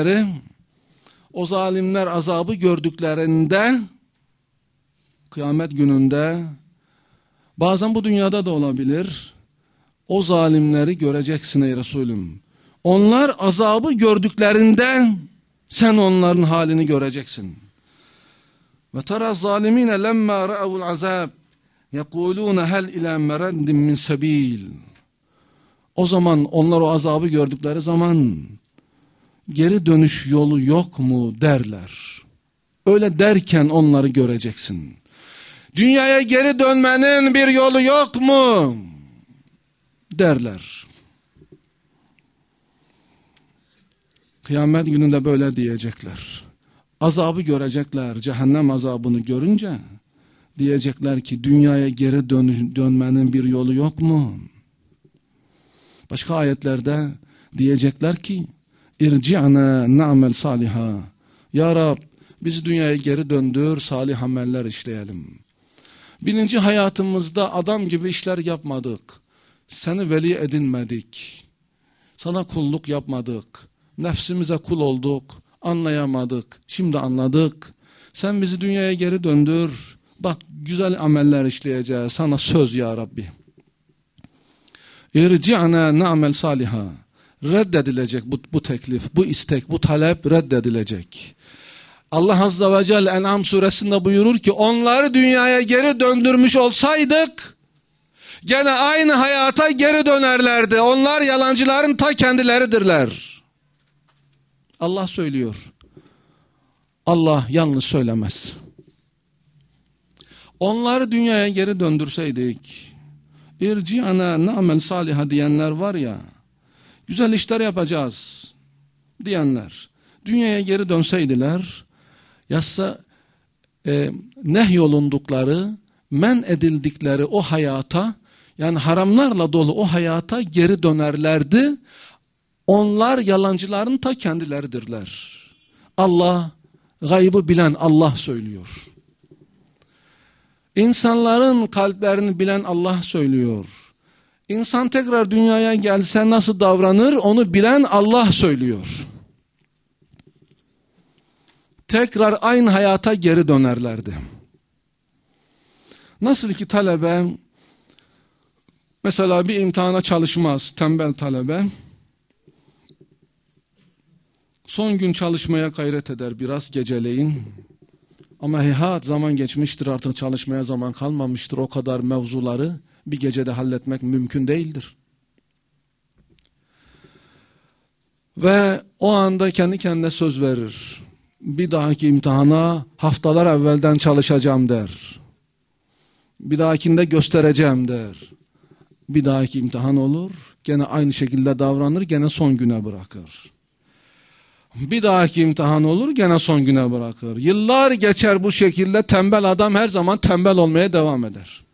o zalimler azabı gördüklerinde, kıyamet gününde, bazen bu dünyada da olabilir, o zalimleri göreceksin ey Resulüm. Onlar azabı gördüklerinde sen onların halini göreceksin. Ve tera zalimine lemma ra'avul azab yekulune hel ila mereddin min sebil. O zaman onlar o azabı gördükleri zaman geri dönüş yolu yok mu derler. Öyle derken onları göreceksin. Dünyaya geri dönmenin bir yolu yok mu derler. Kıyamet gününde böyle diyecekler. Azabı görecekler. Cehennem azabını görünce diyecekler ki dünyaya geri dönmenin bir yolu yok mu? Başka ayetlerde diyecekler ki İrci'na na'mel saliha. Ya Rab bizi dünyaya geri döndür, salih ameller işleyelim. Birinci hayatımızda adam gibi işler yapmadık. Seni veli edinmedik. Sana kulluk yapmadık. Nefsimize kul olduk. Anlayamadık. Şimdi anladık. Sen bizi dünyaya geri döndür. Bak güzel ameller işleyeceğiz. Sana söz ya Rabbi. İrci'na na'mel saliha. Reddedilecek bu teklif, bu istek, bu talep reddedilecek. Allah Azze ve Celle En'am suresinde buyurur ki onları dünyaya geri döndürmüş olsaydık gene aynı hayata geri dönerlerdi. Onlar yalancıların ta kendileridirler. Allah söylüyor. Allah yalnız söylemez. Onları dünyaya geri döndürseydik, İrci'ana na'mel saliha diyenler var ya, güzel işler yapacağız diyenler, dünyaya geri dönseydiler, yasa nehyolundukları, men edildikleri o hayata, yani haramlarla dolu o hayata geri dönerlerdi. Onlar yalancıların ta kendileridirler. Allah, gaybı bilen Allah söylüyor. İnsanların kalplerini bilen Allah söylüyor. İnsan tekrar dünyaya gelse nasıl davranır onu bilen Allah söylüyor. Tekrar aynı hayata geri dönerlerdi. Nasıl ki talebe mesela bir imtihana çalışmaz, tembel talebe. Son gün çalışmaya gayret eder biraz geceleyin. Ama heyhat zaman geçmiştir, artık çalışmaya zaman kalmamıştır. O kadar mevzuları bir gecede halletmek mümkün değildir. Ve o anda kendi kendine söz verir. Bir dahaki imtihana haftalar evvelden çalışacağım der. Bir dahakinde göstereceğim der. Bir dahaki imtihan olur, gene aynı şekilde davranır, gene son güne bırakır. Bir dahaki imtihan olur, gene son güne bırakır. Yıllar geçer bu şekilde, tembel adam her zaman tembel olmaya devam eder.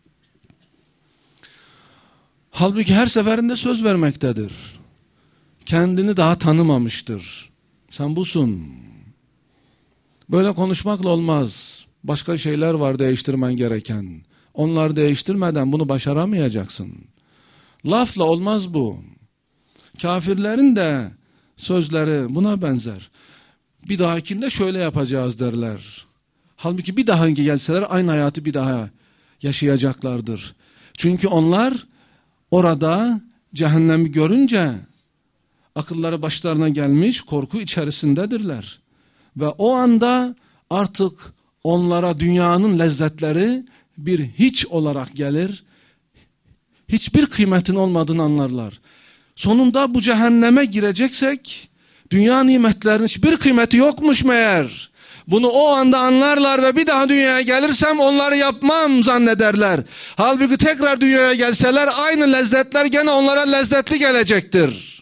Halbuki her seferinde söz vermektedir. Kendini daha tanımamıştır. Sen busun. Böyle konuşmakla olmaz. Başka şeyler var değiştirmen gereken. Onları değiştirmeden bunu başaramayacaksın. Lafla olmaz bu. Kafirlerin de sözleri buna benzer. Bir dahakinde şöyle yapacağız derler. Halbuki bir daha gelseler aynı hayatı bir daha yaşayacaklardır. Çünkü onlar orada cehennemi görünce akılları başlarına gelmiş, korku içerisindedirler. Ve o anda artık onlara dünyanın lezzetleri bir hiç olarak gelir. Hiçbir kıymetin olmadığını anlarlar. Sonunda bu cehenneme gireceksek dünya nimetlerinin hiçbir kıymeti yokmuş meğer. Bunu o anda anlarlar ve bir daha dünyaya gelirsem onları yapmam zannederler. Halbuki tekrar dünyaya gelseler aynı lezzetler gene onlara lezzetli gelecektir.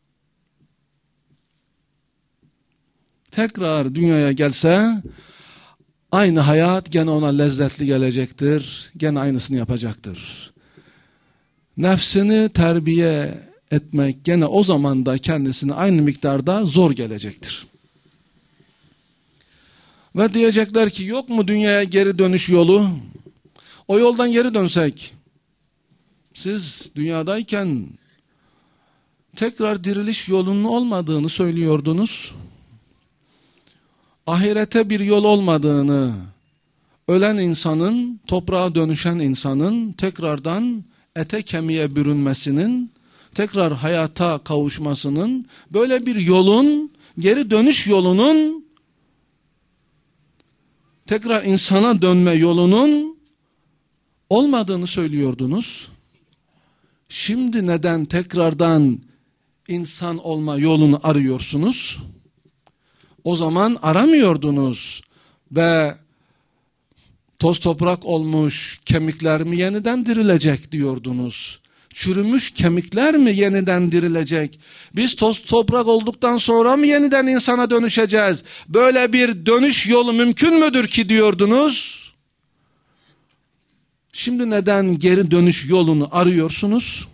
Tekrar dünyaya gelse aynı hayat gene ona lezzetli gelecektir. Gene aynısını yapacaktır. Nefsini terbiye etmek gene o zaman da kendisine aynı miktarda zor gelecektir. Ve diyecekler ki yok mu dünyaya geri dönüş yolu? O yoldan geri dönsek. Siz dünyadayken tekrar diriliş yolunun olmadığını söylüyordunuz. Ahirete bir yol olmadığını, ölen insanın, toprağa dönüşen insanın tekrardan ete kemiğe bürünmesinin, tekrar hayata kavuşmasının, böyle bir yolun, geri dönüş yolunun, tekrar insana dönme yolunun olmadığını söylüyordunuz. Şimdi neden tekrardan insan olma yolunu arıyorsunuz? O zaman aramıyordunuz ve toz toprak olmuş kemikler mi yeniden dirilecek diyordunuz. Çürümüş kemikler mi yeniden dirilecek? Biz toz toprak olduktan sonra mı yeniden insana dönüşeceğiz? Böyle bir dönüş yolu mümkün müdür ki diyordunuz? Şimdi neden geri dönüş yolunu arıyorsunuz?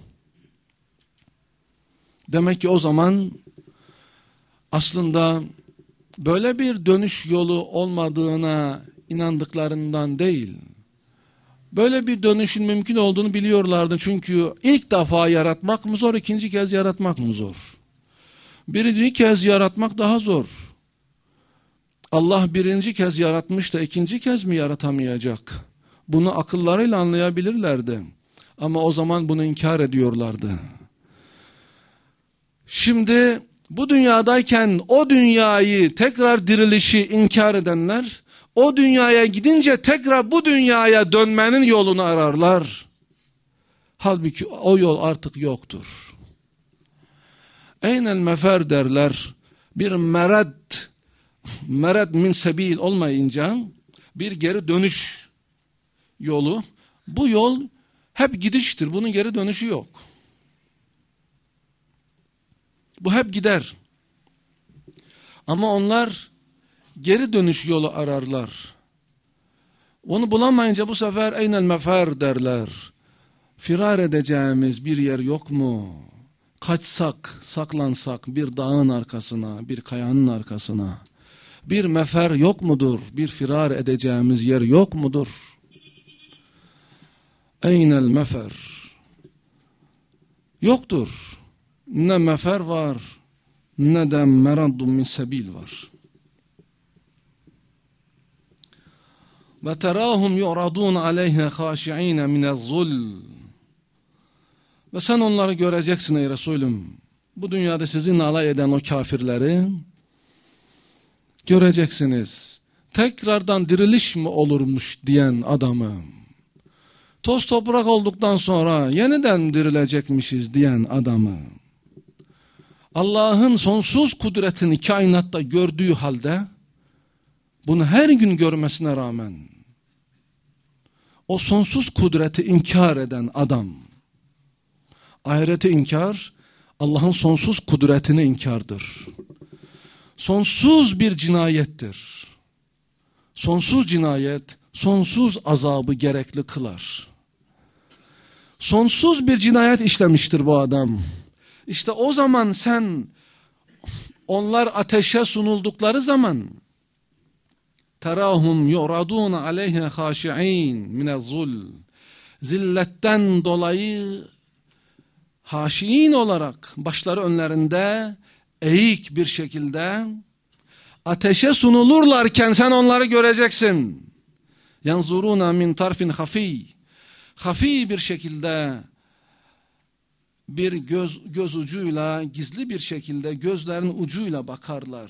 Demek ki o zaman aslında böyle bir dönüş yolu olmadığına inandıklarından değil, böyle bir dönüşün mümkün olduğunu biliyorlardı. Çünkü ilk defa yaratmak mı zor, ikinci kez yaratmak mı zor? Birinci kez yaratmak daha zor. Allah birinci kez yaratmış da ikinci kez mi yaratamayacak? Bunu akıllarıyla anlayabilirlerdi. Ama o zaman bunu inkar ediyorlardı. Şimdi bu dünyadayken o dünyayı, tekrar dirilişi inkar edenler, o dünyaya gidince tekrar bu dünyaya dönmenin yolunu ararlar. Halbuki o yol artık yoktur. Eynel mefer derler. Bir mered min sebil olmayınca bir geri dönüş yolu. Bu yol hep gidiştir. Bunun geri dönüşü yok. Bu hep gider. Ama onlar geri dönüş yolu ararlar. Onu bulamayınca bu sefer eynel mefer derler. Firar edeceğimiz bir yer yok mu? Kaçsak, saklansak bir dağın arkasına, bir kayanın arkasına. Bir mefer yok mudur? Bir firar edeceğimiz yer yok mudur? Eynel mefer. Yoktur. Ne mefer var, ne de meraddun min sebil var. Ve terahum yu'radun aleyhe haşi'ine minez-zul. Ve sen onları göreceksin ey Resulüm. Bu dünyada sizinle alay eden o kafirleri göreceksiniz. Tekrardan diriliş mi olurmuş diyen adamı, toz toprak olduktan sonra yeniden dirilecekmişiz diyen adamı, Allah'ın sonsuz kudretini kainatta gördüğü halde, bunu her gün görmesine rağmen, o sonsuz kudreti inkar eden adam, ahireti inkar, Allah'ın sonsuz kudretini inkardır. Sonsuz bir cinayettir. Sonsuz cinayet, sonsuz azabı gerekli kılar. Sonsuz bir cinayet işlemiştir bu adam. İşte o zaman sen, onlar ateşe sunuldukları zaman, terahum yuradun aleyha haşi'in minez-zul. Zilletten dolayı haşiin olarak başları önlerinde eğik bir şekilde ateşe sunulurlarken sen onları göreceksin. Yanzuruna min tarfin hafi. Hafi bir şekilde bir göz ucuyla, gizli bir şekilde gözlerin ucuyla bakarlar.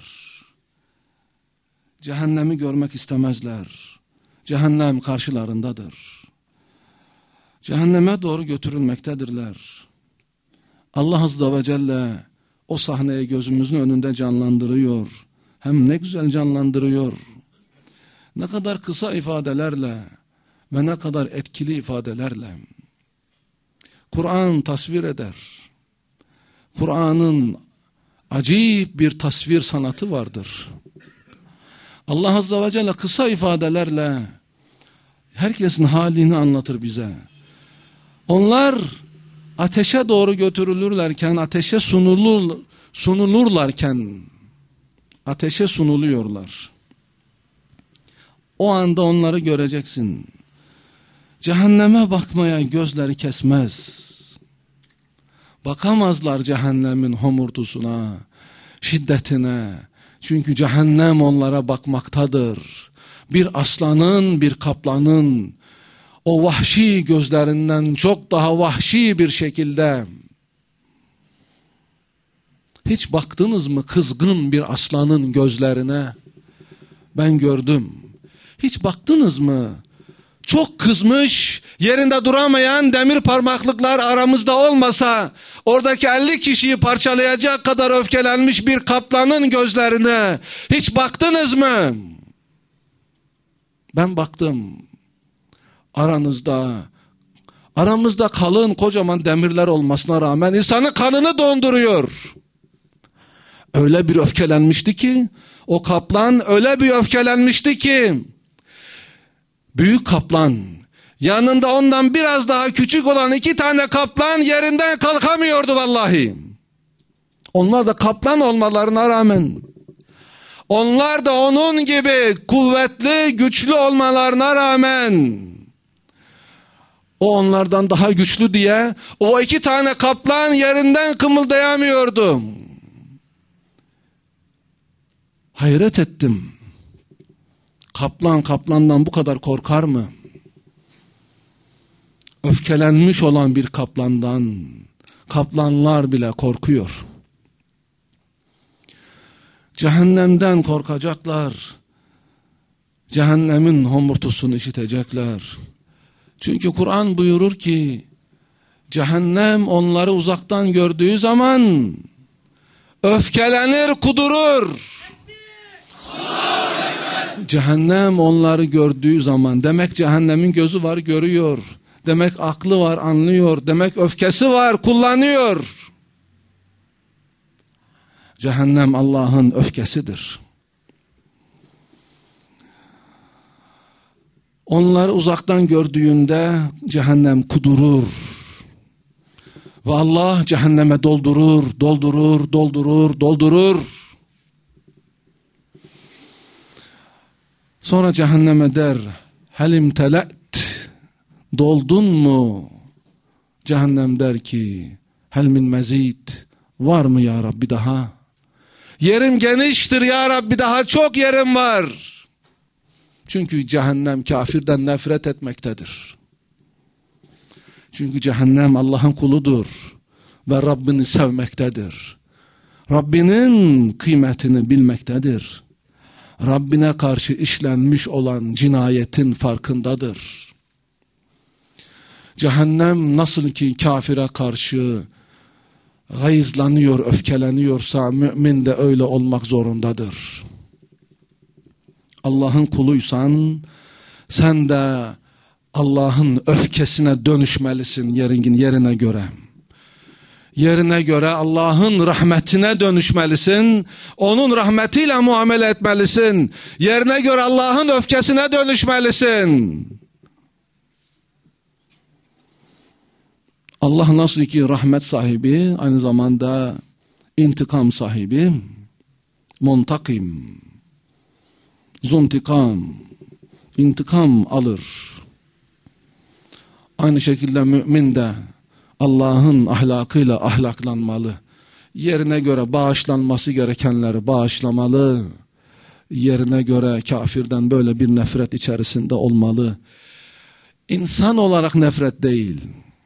Cehennemi görmek istemezler. Cehennem karşılarındadır. Cehenneme doğru götürülmektedirler. Allah Azze ve Celle o sahneyi gözümüzün önünde canlandırıyor. Hem ne güzel canlandırıyor. Ne kadar kısa ifadelerle ve ne kadar etkili ifadelerle. Kur'an tasvir eder. Kur'an'ın acayip bir tasvir sanatı vardır. Allah Azze ve Celle kısa ifadelerle herkesin halini anlatır bize. Onlar ateşe doğru götürülürlerken, ateşe sunulurlarken, ateşe sunuluyorlar. O anda onları göreceksin. Cehenneme bakmaya gözleri kesmez. Bakamazlar cehennemin homurtusuna, şiddetine. Çünkü cehennem onlara bakmaktadır. Bir aslanın, bir kaplanın o vahşi gözlerinden çok daha vahşi bir şekilde. Hiç baktınız mı kızgın bir aslanın gözlerine? Ben gördüm. Hiç baktınız mı? Çok kızmış, yerinde duramayan demir parmaklıklar aramızda olmasa, oradaki 50 kişiyi parçalayacak kadar öfkelenmiş bir kaplanın gözlerine hiç baktınız mı? Ben baktım. Aramızda kalın kocaman demirler olmasına rağmen insanın kanını donduruyor. Öyle bir öfkelenmişti ki, o kaplan öyle bir öfkelenmişti ki, büyük kaplan, yanında ondan biraz daha küçük olan 2 tane kaplan yerinden kalkamıyordu vallahi. Onlar da kaplan olmalarına rağmen, onlar da onun gibi kuvvetli, güçlü olmalarına rağmen, o onlardan daha güçlü diye o 2 tane kaplan yerinden kımıldayamıyordu. Hayret ettim. Kaplan kaplandan bu kadar korkar mı? Öfkelenmiş olan bir kaplandan kaplanlar bile korkuyor. Cehennemden korkacaklar. Cehennemin homurtusunu işitecekler. Çünkü Kur'an buyurur ki cehennem onları uzaktan gördüğü zaman öfkelenir, kudurur. Cehennem onları gördüğü zaman, demek cehennemin gözü var, görüyor. Demek aklı var, anlıyor. Demek öfkesi var, kullanıyor. Cehennem Allah'ın öfkesidir. Onları uzaktan gördüğünde cehennem kudurur. Ve Allah cehenneme doldurur. Sonra cehenneme der, helim telet, doldun mu? Cehennem der ki, hel min mezid, var mı ya Rabbi daha? Yerim geniştir ya Rabbi, daha çok yerim var. Çünkü cehennem kafirden nefret etmektedir. Çünkü cehennem Allah'ın kuludur ve Rabbini sevmektedir. Rabbinin kıymetini bilmektedir. Rabbine karşı işlenmiş olan cinayetin farkındadır. Cehennem nasıl ki kafire karşı gayızlanıyor, öfkeleniyorsa mümin de öyle olmak zorundadır. Allah'ın kuluysan sen de Allah'ın öfkesine dönüşmelisin yerine göre. Yerine göre Allah'ın rahmetine dönüşmelisin. Onun rahmetiyle muamele etmelisin. Yerine göre Allah'ın öfkesine dönüşmelisin. Allah nasıl ki rahmet sahibi, aynı zamanda intikam sahibi, muntakim. Zuntikam, intikam alır. Aynı şekilde mümin de Allah'ın ahlakıyla ahlaklanmalı. Yerine göre bağışlanması gerekenleri bağışlamalı. Yerine göre kafirden böyle bir nefret içerisinde olmalı. İnsan olarak nefret değil.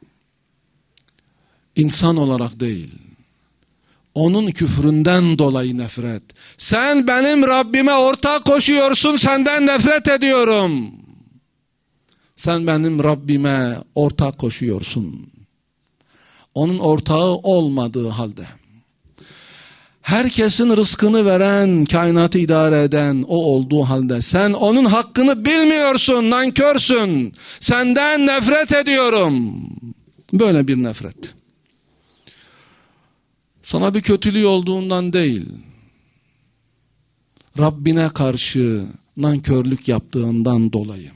İnsan olarak değil. Onun küfründen dolayı nefret. Sen benim Rabbime ortak koşuyorsun, senden nefret ediyorum. Sen benim Rabbime ortak koşuyorsun. Onun ortağı olmadığı halde. Herkesin rızkını veren, kainatı idare eden o olduğu halde sen onun hakkını bilmiyorsun, nankörsün. Senden nefret ediyorum. Böyle bir nefret. Sana bir kötülüğü olduğundan değil, Rabbine karşı nankörlük yaptığından dolayı.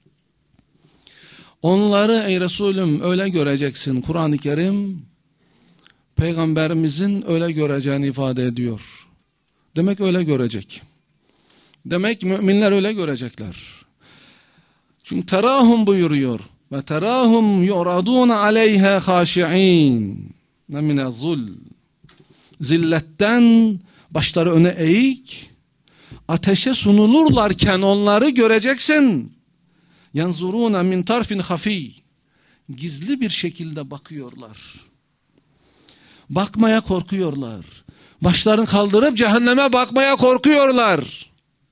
Onları ey Resulüm öyle göreceksin. Kur'an-ı Kerim Peygamberimizin öyle göreceğini ifade ediyor. Demek öyle görecek. Demek müminler öyle görecekler. Çünkü terahum buyuruyor. Ve terahum yu'radun aleyha haşi'in. Ne minezul. Zilletten başları öne eğik. Ateşe sunulurlarken onları göreceksin. Yanzuruna min tarfin hafi. Gizli bir şekilde bakıyorlar. Bakmaya korkuyorlar. Başlarını kaldırıp cehenneme bakmaya korkuyorlar.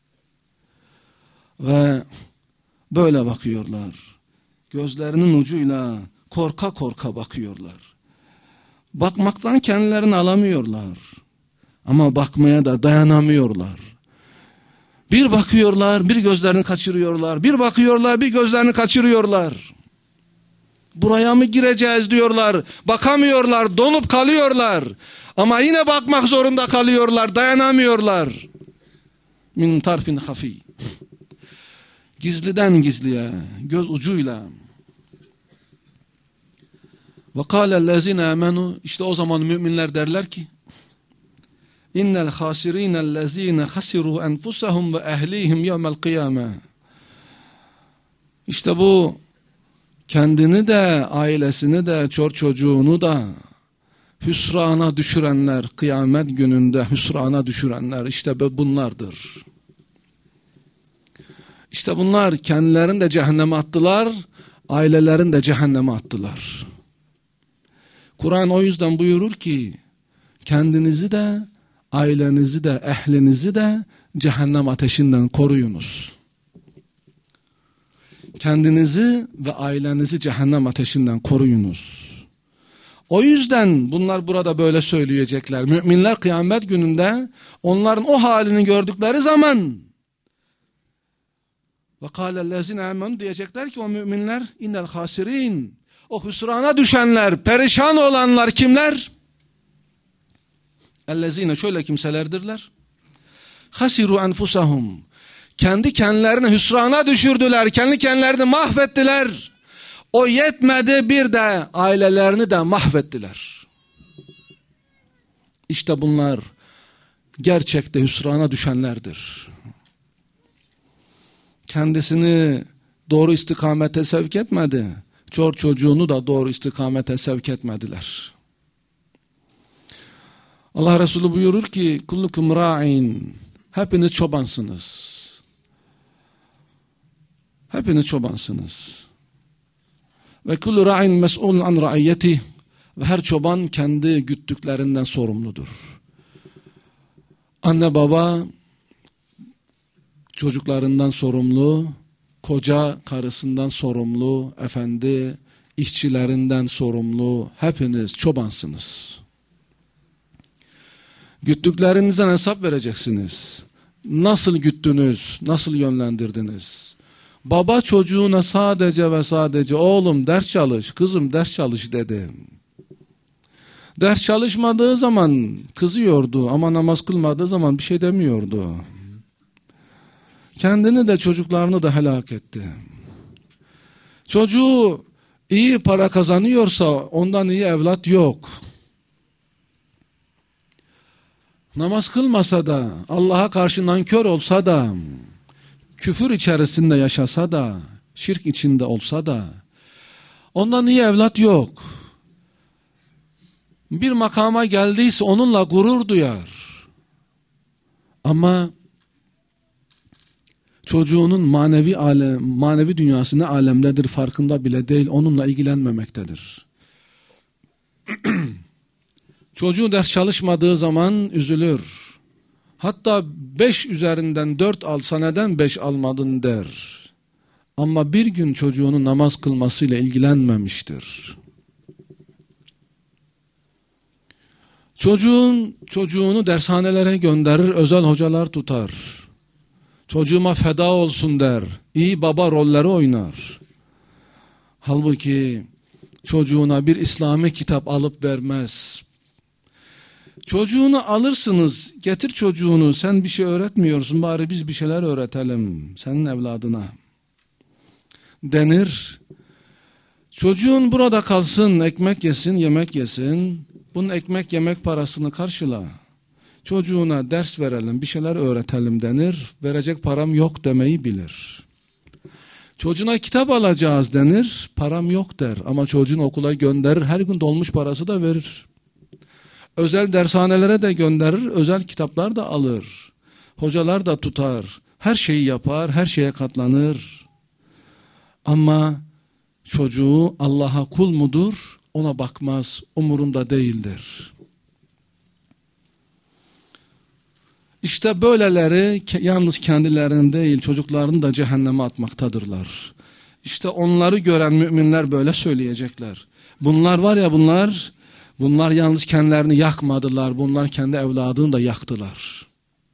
Ve böyle bakıyorlar. Gözlerinin ucuyla korka korka bakıyorlar. Bakmaktan kendilerini alamıyorlar. Ama bakmaya da dayanamıyorlar. Bir bakıyorlar, bir gözlerini kaçırıyorlar. Bir bakıyorlar, bir gözlerini kaçırıyorlar. Buraya mı gireceğiz diyorlar. Bakamıyorlar, donup kalıyorlar. Ama yine bakmak zorunda kalıyorlar, dayanamıyorlar. Min tarfin hafi. Gizliden gizliye, göz ucuyla. Ve kâlellezîne âmenû. İşte o zaman müminler derler ki İnnel hâsirînellezîne hasirû enfusahum ve ehlîhim yevmel kıyâme. İşte bu kendini de, ailesini de, çocuğunu da hüsrana düşürenler, kıyamet gününde hüsrana düşürenler işte bunlardır. İşte bunlar kendilerini de cehenneme attılar, ailelerini de cehenneme attılar. Kur'an o yüzden buyurur ki kendinizi de, ailenizi de, ehlinizi de cehennem ateşinden koruyunuz. Kendinizi ve ailenizi cehennem ateşinden koruyunuz. O yüzden bunlar burada böyle söyleyecekler. Müminler kıyamet gününde onların o halini gördükleri zaman ve kâlellezîne âmenû diyecekler ki o müminler innel hâsirîn. O hüsrana düşenler, perişan olanlar kimler? Ellezîne şöyle kimselerdirler. Hasirû enfusahum. Kendi kendilerini hüsrana düşürdüler, kendi kendilerini mahvettiler. O yetmedi bir de ailelerini de mahvettiler. İşte bunlar gerçekte hüsrana düşenlerdir. Kendisini doğru istikamete sevk etmedi. Çocuğunu da doğru istikamete sevk etmediler. Allah Resulü buyurur ki kullukum ra'in. Hepiniz çobansınız. Hepiniz çobansınız. Ve kullu ra'in mes'ulun an ra'iyyeti. Ve her çoban kendi güttüklerinden sorumludur. Anne baba çocuklarından sorumlu, koca karısından sorumlu, efendi işçilerinden sorumlu. Hepiniz çobansınız. Güttüklerinizden hesap vereceksiniz. Nasıl güttünüz, nasıl yönlendirdiniz? Baba çocuğuna sadece ve sadece oğlum ders çalış, kızım ders çalış dedi. Ders çalışmadığı zaman kızıyordu ama namaz kılmadığı zaman bir şey demiyordu. Kendini de çocuklarını da helak etti. Çocuğu iyi para kazanıyorsa ondan iyi evlat yok. Namaz kılmasa da, Allah'a karşı nankör olsa da, küfür içerisinde yaşasa da, şirk içinde olsa da, ondan iyi evlat yok. Bir makama geldiyse onunla gurur duyar. Ama çocuğunun manevi dünyası ne alemdedir farkında bile değil, onunla ilgilenmemektedir. Çocuğu ders çalışmadığı zaman üzülür. Hatta 5 üzerinden 4 alsa neden 5 almadın der. Ama bir gün çocuğunun namaz kılmasıyla ilgilenmemiştir. Çocuğunu dershanelere gönderir, özel hocalar tutar. Çocuğuma feda olsun der. İyi baba rolleri oynar. Halbuki çocuğuna bir İslami kitap alıp vermez. Çocuğunu alırsınız, getir çocuğunu, sen bir şey öğretmiyorsun, bari biz bir şeyler öğretelim senin evladına denir. Çocuğun burada kalsın, ekmek yesin, yemek yesin, bunun ekmek yemek parasını karşıla. Çocuğuna ders verelim, bir şeyler öğretelim denir, verecek param yok demeyi bilir. Çocuğuna kitap alacağız denir, param yok der ama çocuğunu okula gönderir, her gün dolmuş parası da verir. Özel dershanelere de gönderir, özel kitaplar da alır. Hocalar da tutar, her şeyi yapar, her şeye katlanır. Ama çocuğu Allah'a kul mudur, ona bakmaz, umurunda değildir. İşte böyleleri yalnız kendilerini değil, çocuklarını da cehenneme atmaktadırlar. İşte onları gören müminler böyle söyleyecekler. Bunlar var ya bunlar yalnız kendilerini yakmadılar, bunlar kendi evladını da yaktılar.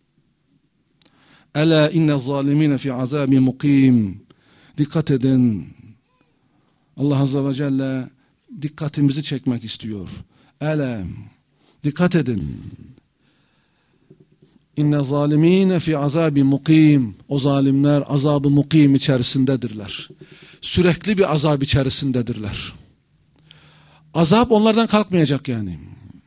Ela inne zalimine fi azabi mukim. Dikkat edin. Allah Azze ve Celle dikkatimizi çekmek istiyor. Ela, dikkat edin. İnne zalimine fi azabi mukim. O zalimler azabı mukim içerisindedirler. Sürekli bir azab içerisindedirler. Azap onlardan kalkmayacak yani.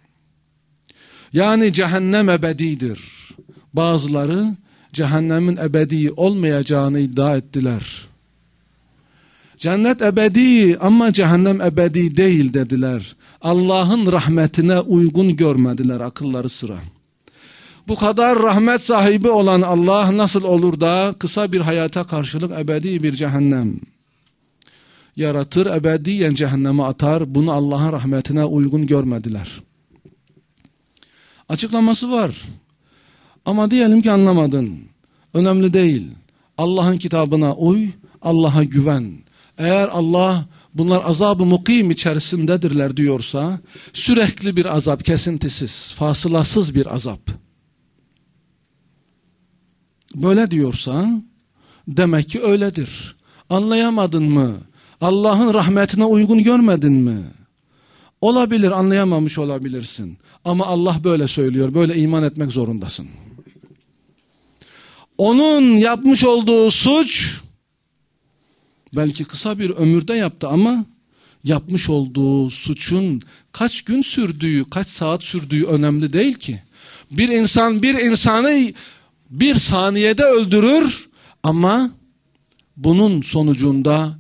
Yani cehennem ebedidir. Bazıları cehennemin ebedi olmayacağını iddia ettiler. Cennet ebedi ama cehennem ebedi değil dediler. Allah'ın rahmetine uygun görmediler akılları sıra. Bu kadar rahmet sahibi olan Allah nasıl olur da kısa bir hayata karşılık ebedi bir cehennem yaratır, ebediyen cehenneme atar? Bunu Allah'ın rahmetine uygun görmediler. Açıklaması var. Ama diyelim ki anlamadın. Önemli değil. Allah'ın kitabına uy, Allah'a güven. Eğer Allah bunlar azab-ı mukim içerisindedirler diyorsa, sürekli bir azap, kesintisiz, fasılasız bir azap. Böyle diyorsa, demek ki öyledir. Anlayamadın mı? Allah'ın rahmetine uygun görmedin mi? Olabilir, anlayamamış olabilirsin. Ama Allah böyle söylüyor, böyle iman etmek zorundasın. Onun yapmış olduğu suç, belki kısa bir ömürde yaptı ama yapmış olduğu suçun kaç gün sürdüğü, kaç saat sürdüğü önemli değil ki. Bir insan bir insanı bir saniyede öldürür ama bunun sonucunda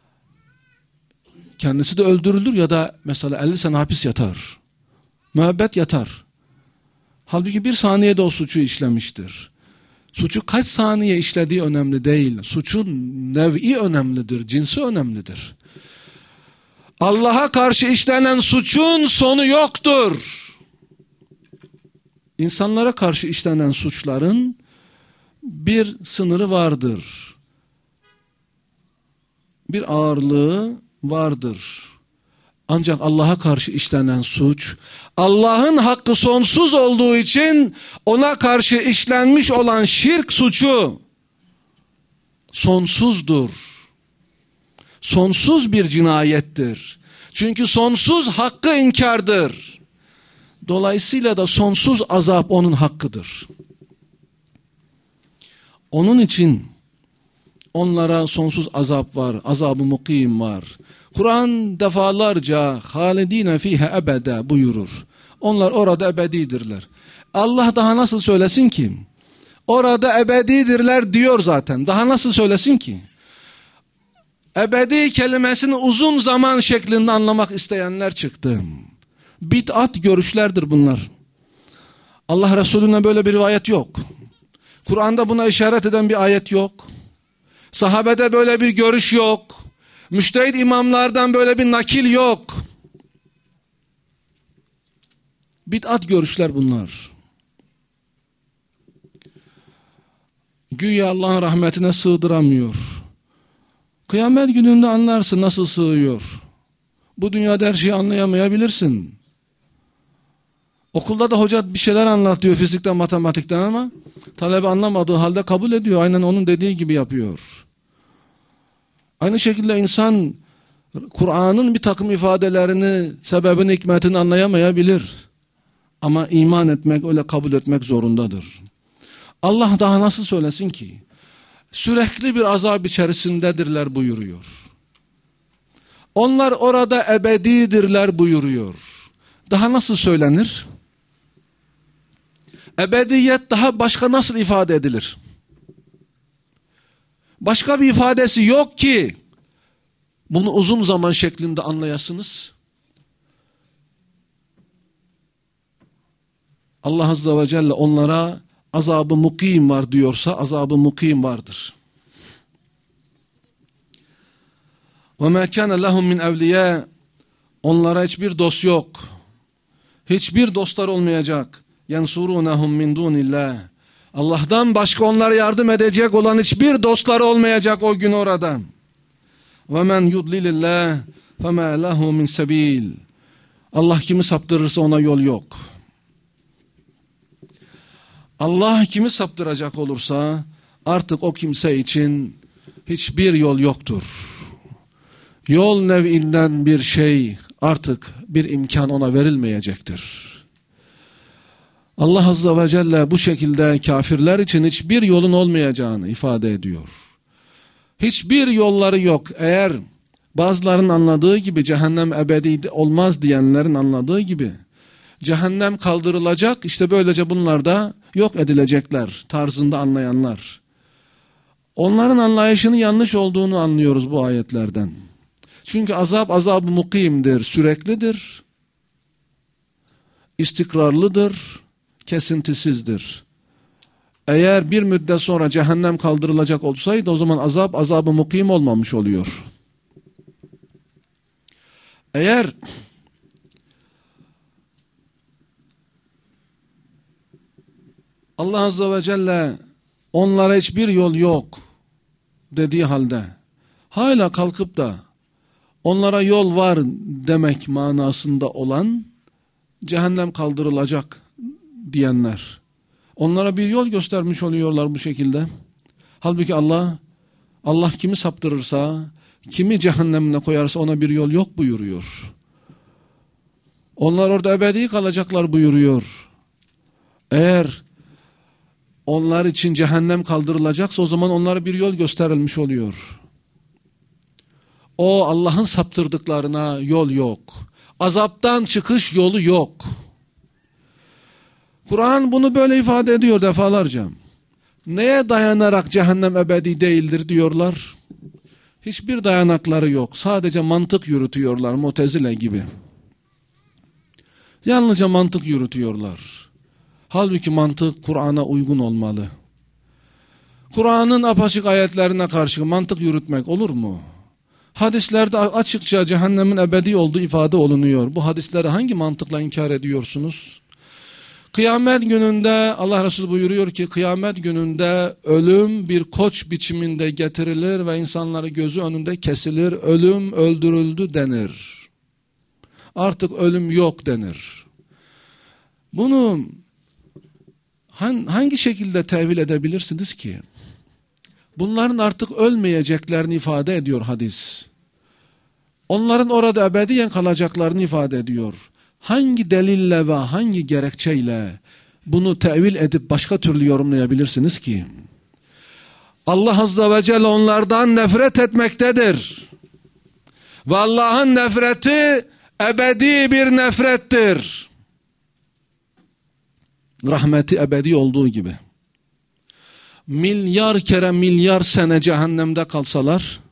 kendisi de öldürülür ya da mesela 50 sene hapis yatar. Müebbet yatar. Halbuki bir saniyede o suçu işlemiştir. Suçu kaç saniye işlediği önemli değil. Suçun nev'i önemlidir, cinsi önemlidir. Allah'a karşı işlenen suçun sonu yoktur. İnsanlara karşı işlenen suçların bir sınırı vardır. Bir ağırlığı vardır. Ancak Allah'a karşı işlenen suç, Allah'ın hakkı sonsuz olduğu için ona karşı işlenmiş olan şirk suçu sonsuzdur. Sonsuz bir cinayettir. Çünkü sonsuz hakkı inkardır. Dolayısıyla da sonsuz azap onun hakkıdır. Onun için onlara sonsuz azap var, azab-ı mukim var. Kur'an defalarca halidine fihe ebede buyurur. Onlar orada ebedidirler. Allah daha nasıl söylesin ki? orada ebedidirler diyor zaten. Daha nasıl söylesin ki? Ebedi kelimesini uzun zaman şeklinde anlamak isteyenler çıktı. Bid'at görüşlerdir bunlar. Allah Resulü'nden böyle bir rivayet yok. Kur'an'da buna işaret eden bir ayet yok. Sahabede böyle bir görüş yok. Müştehid imamlardan böyle bir nakil yok. Bid'at görüşler bunlar. Güya Allah'ın rahmetine sığdıramıyor. Kıyamet gününde anlarsın nasıl sığıyor. Bu dünyada her şeyi anlayamayabilirsin. Okulda da hoca bir şeyler anlatıyor fizikten, matematikten ama talebe anlamadığı halde kabul ediyor. Aynen onun dediği gibi yapıyor. Aynı şekilde insan Kur'an'ın bir takım ifadelerini, sebebini, hikmetini anlayamayabilir. Ama iman etmek, öyle kabul etmek zorundadır. Allah daha nasıl söylesin ki? Sürekli bir azap içerisindedirler buyuruyor. Onlar orada ebedidirler buyuruyor. Daha nasıl söylenir? Ebediyet daha başka nasıl ifade edilir? Başka bir ifadesi yok ki bunu uzun zaman şeklinde anlayasınız. Allah Azze ve Celle onlara azabı mukim var diyorsa azabı mukim vardır. وَمَا كَانَ لَهُمْ مِنْ اَوْلِيَا Onlara hiçbir dost yok. Hiçbir dostlar olmayacak. يَنْصُرُونَهُمْ مِنْ دُونِ اللّٰهِ Allah'tan başka onlara yardım edecek olan hiçbir dostları olmayacak o gün orada. وَمَنْ يُضْلِلِ اللّٰهِ فَمَا لَهُ مِنْ سَب۪يلٍ Allah kimi saptırırsa ona yol yok. Allah kimi saptıracak olursa artık o kimse için hiçbir yol yoktur. Yol nev'inden bir şey artık bir imkan ona verilmeyecektir. Allah Azze ve Celle bu şekilde kafirler için hiçbir yolun olmayacağını ifade ediyor. Hiçbir yolları yok. Eğer bazılarının anladığı gibi cehennem ebedi olmaz diyenlerin anladığı gibi cehennem kaldırılacak, işte böylece bunlar da yok edilecekler tarzında anlayanlar. Onların anlayışının yanlış olduğunu anlıyoruz bu ayetlerden. Çünkü azab-ı mukimdir, süreklidir, istikrarlıdır, kesintisizdir. Eğer bir müddet sonra cehennem kaldırılacak olsaydı o zaman azab-ı mukim olmamış oluyor. Eğer Allah Azze ve Celle onlara hiçbir yol yok dediği halde hala kalkıp da onlara yol var demek manasında olan cehennem kaldırılacak diyenler onlara bir yol göstermiş oluyorlar bu şekilde. Halbuki Allah kimi saptırırsa, kimi cehennemine koyarsa ona bir yol yok buyuruyor. Onlar orada ebedi kalacaklar buyuruyor. Eğer onlar için cehennem kaldırılacaksa o zaman onlara bir yol gösterilmiş oluyor. O Allah'ın saptırdıklarına yol yok. Azaptan çıkış yolu yok. Kur'an bunu böyle ifade ediyor defalarca. Neye dayanarak cehennem ebedi değildir diyorlar? Hiçbir dayanakları yok. Sadece mantık yürütüyorlar Mu'tezile gibi. Yalnızca mantık yürütüyorlar. Halbuki mantık Kur'an'a uygun olmalı. Kur'an'ın apaçık ayetlerine karşı mantık yürütmek olur mu? Hadislerde açıkça cehennemin ebedi olduğu ifade olunuyor. Bu hadisleri hangi mantıkla inkar ediyorsunuz? Kıyamet gününde Allah Resulü buyuruyor ki kıyamet gününde ölüm bir koç biçiminde getirilir ve insanları gözü önünde kesilir. Ölüm öldürüldü denir. Artık ölüm yok denir. Bunu hangi şekilde tevil edebilirsiniz ki? Bunların artık ölmeyeceklerini ifade ediyor hadis. Onların orada ebediyen kalacaklarını ifade ediyor. Hangi delille ve hangi gerekçeyle bunu tevil edip başka türlü yorumlayabilirsiniz ki? Allah Azze ve Celle onlardan nefret etmektedir. Ve Allah'ın nefreti ebedi bir nefrettir. Rahmeti ebedi olduğu gibi. milyar kere milyar sene cehennemde kalsalar,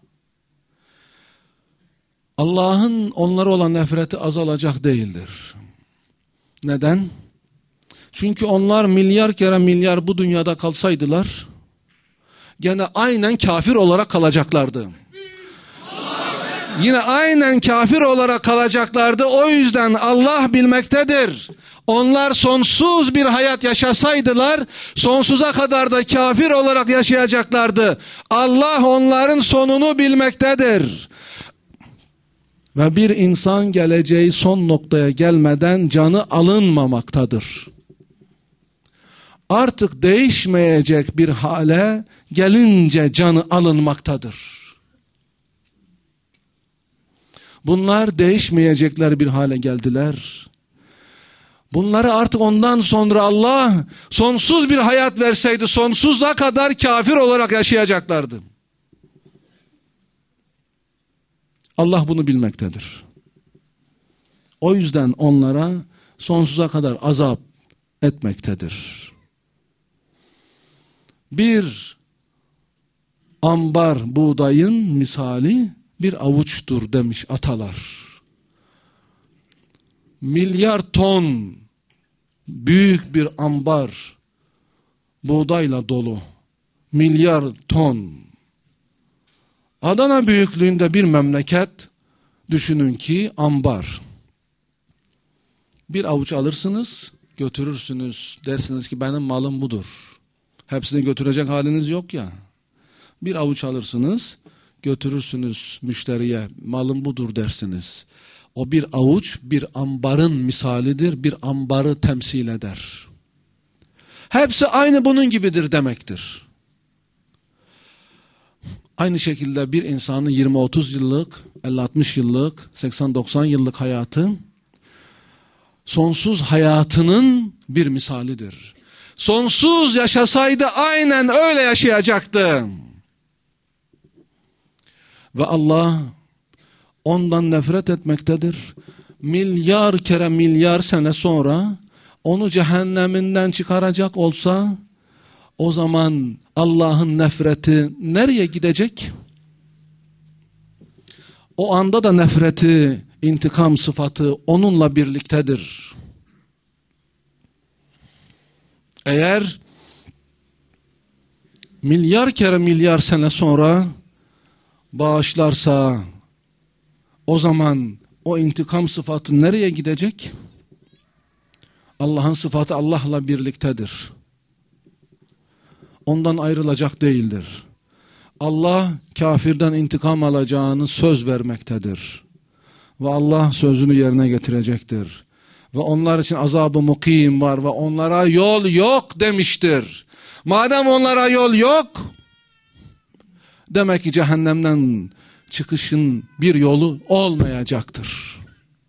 Allah'ın onlara olan nefreti azalacak değildir. Neden? Çünkü onlar milyar kere milyar bu dünyada kalsaydılar, gene aynen kafir olarak kalacaklardı. Yine aynen kafir olarak kalacaklardı. O yüzden Allah bilmektedir. Onlar sonsuz bir hayat yaşasaydılar, sonsuza kadar da kafir olarak yaşayacaklardı. Allah onların sonunu bilmektedir. Ve bir insan geleceği son noktaya gelmeden canı alınmamaktadır. Artık değişmeyecek bir hale gelince canı alınmaktadır. Bunlar değişmeyecekler bir hale geldiler. Bunları artık ondan sonra Allah sonsuz bir hayat verseydi sonsuza kadar kafir olarak yaşayacaklardı. Allah bunu bilmektedir. O yüzden onlara sonsuza kadar azap etmektedir. Bir ambar buğdayın misali bir avuçtur demiş atalar. Milyar ton büyük bir ambar buğdayla dolu. Milyar ton. Adana büyüklüğünde bir memleket düşünün ki ambar. Bir avuç alırsınız, götürürsünüz. Dersiniz ki benim malım budur. Hepsini götürecek haliniz yok ya. Bir avuç alırsınız, götürürsünüz müşteriye. Malım budur dersiniz. O bir avuç bir ambarın misalidir. Bir ambarı temsil eder. Hepsi aynı bunun gibidir demektir. Aynı şekilde bir insanın 20-30 yıllık, 50-60 yıllık, 80-90 yıllık hayatı sonsuz hayatının bir misalidir. Sonsuz yaşasaydı aynen öyle yaşayacaktı. Ve Allah ondan nefret etmektedir. Milyar kere milyar sene sonra onu cehenneminden çıkaracak olsa o zaman Allah'ın nefreti nereye gidecek? O anda da nefreti, intikam sıfatı onunla birliktedir. Eğer milyar kere milyar sene sonra bağışlarsa o zaman o intikam sıfatı nereye gidecek? Allah'ın sıfatı Allah'la birliktedir. Ondan ayrılacak değildir. Allah kafirden intikam alacağını söz vermektedir. Ve Allah sözünü yerine getirecektir. Ve onlar için azab-ı mukim var ve onlara yol yok demiştir. Madem onlara yol yok, demek ki cehennemden çıkışın bir yolu olmayacaktır.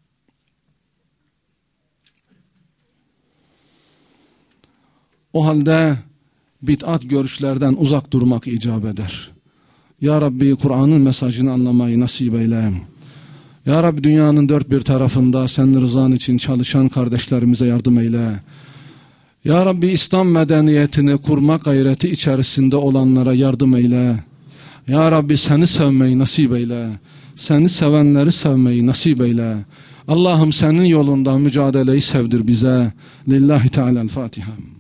O halde bid'at görüşlerden uzak durmak icap eder. Ya Rabbi Kur'an'ın mesajını anlamayı nasip eyle. Ya Rabbi dünyanın dört bir tarafında senin rızan için çalışan kardeşlerimize yardım eyle. Ya Rabbi İslam medeniyetini kurma gayreti içerisinde olanlara yardım eyle. Ya Rabbi seni sevmeyi nasip eyle. Seni sevenleri sevmeyi nasip eyle. Allah'ım senin yolunda mücadeleyi sevdir bize. Lillahi Teala'l-Fatiha.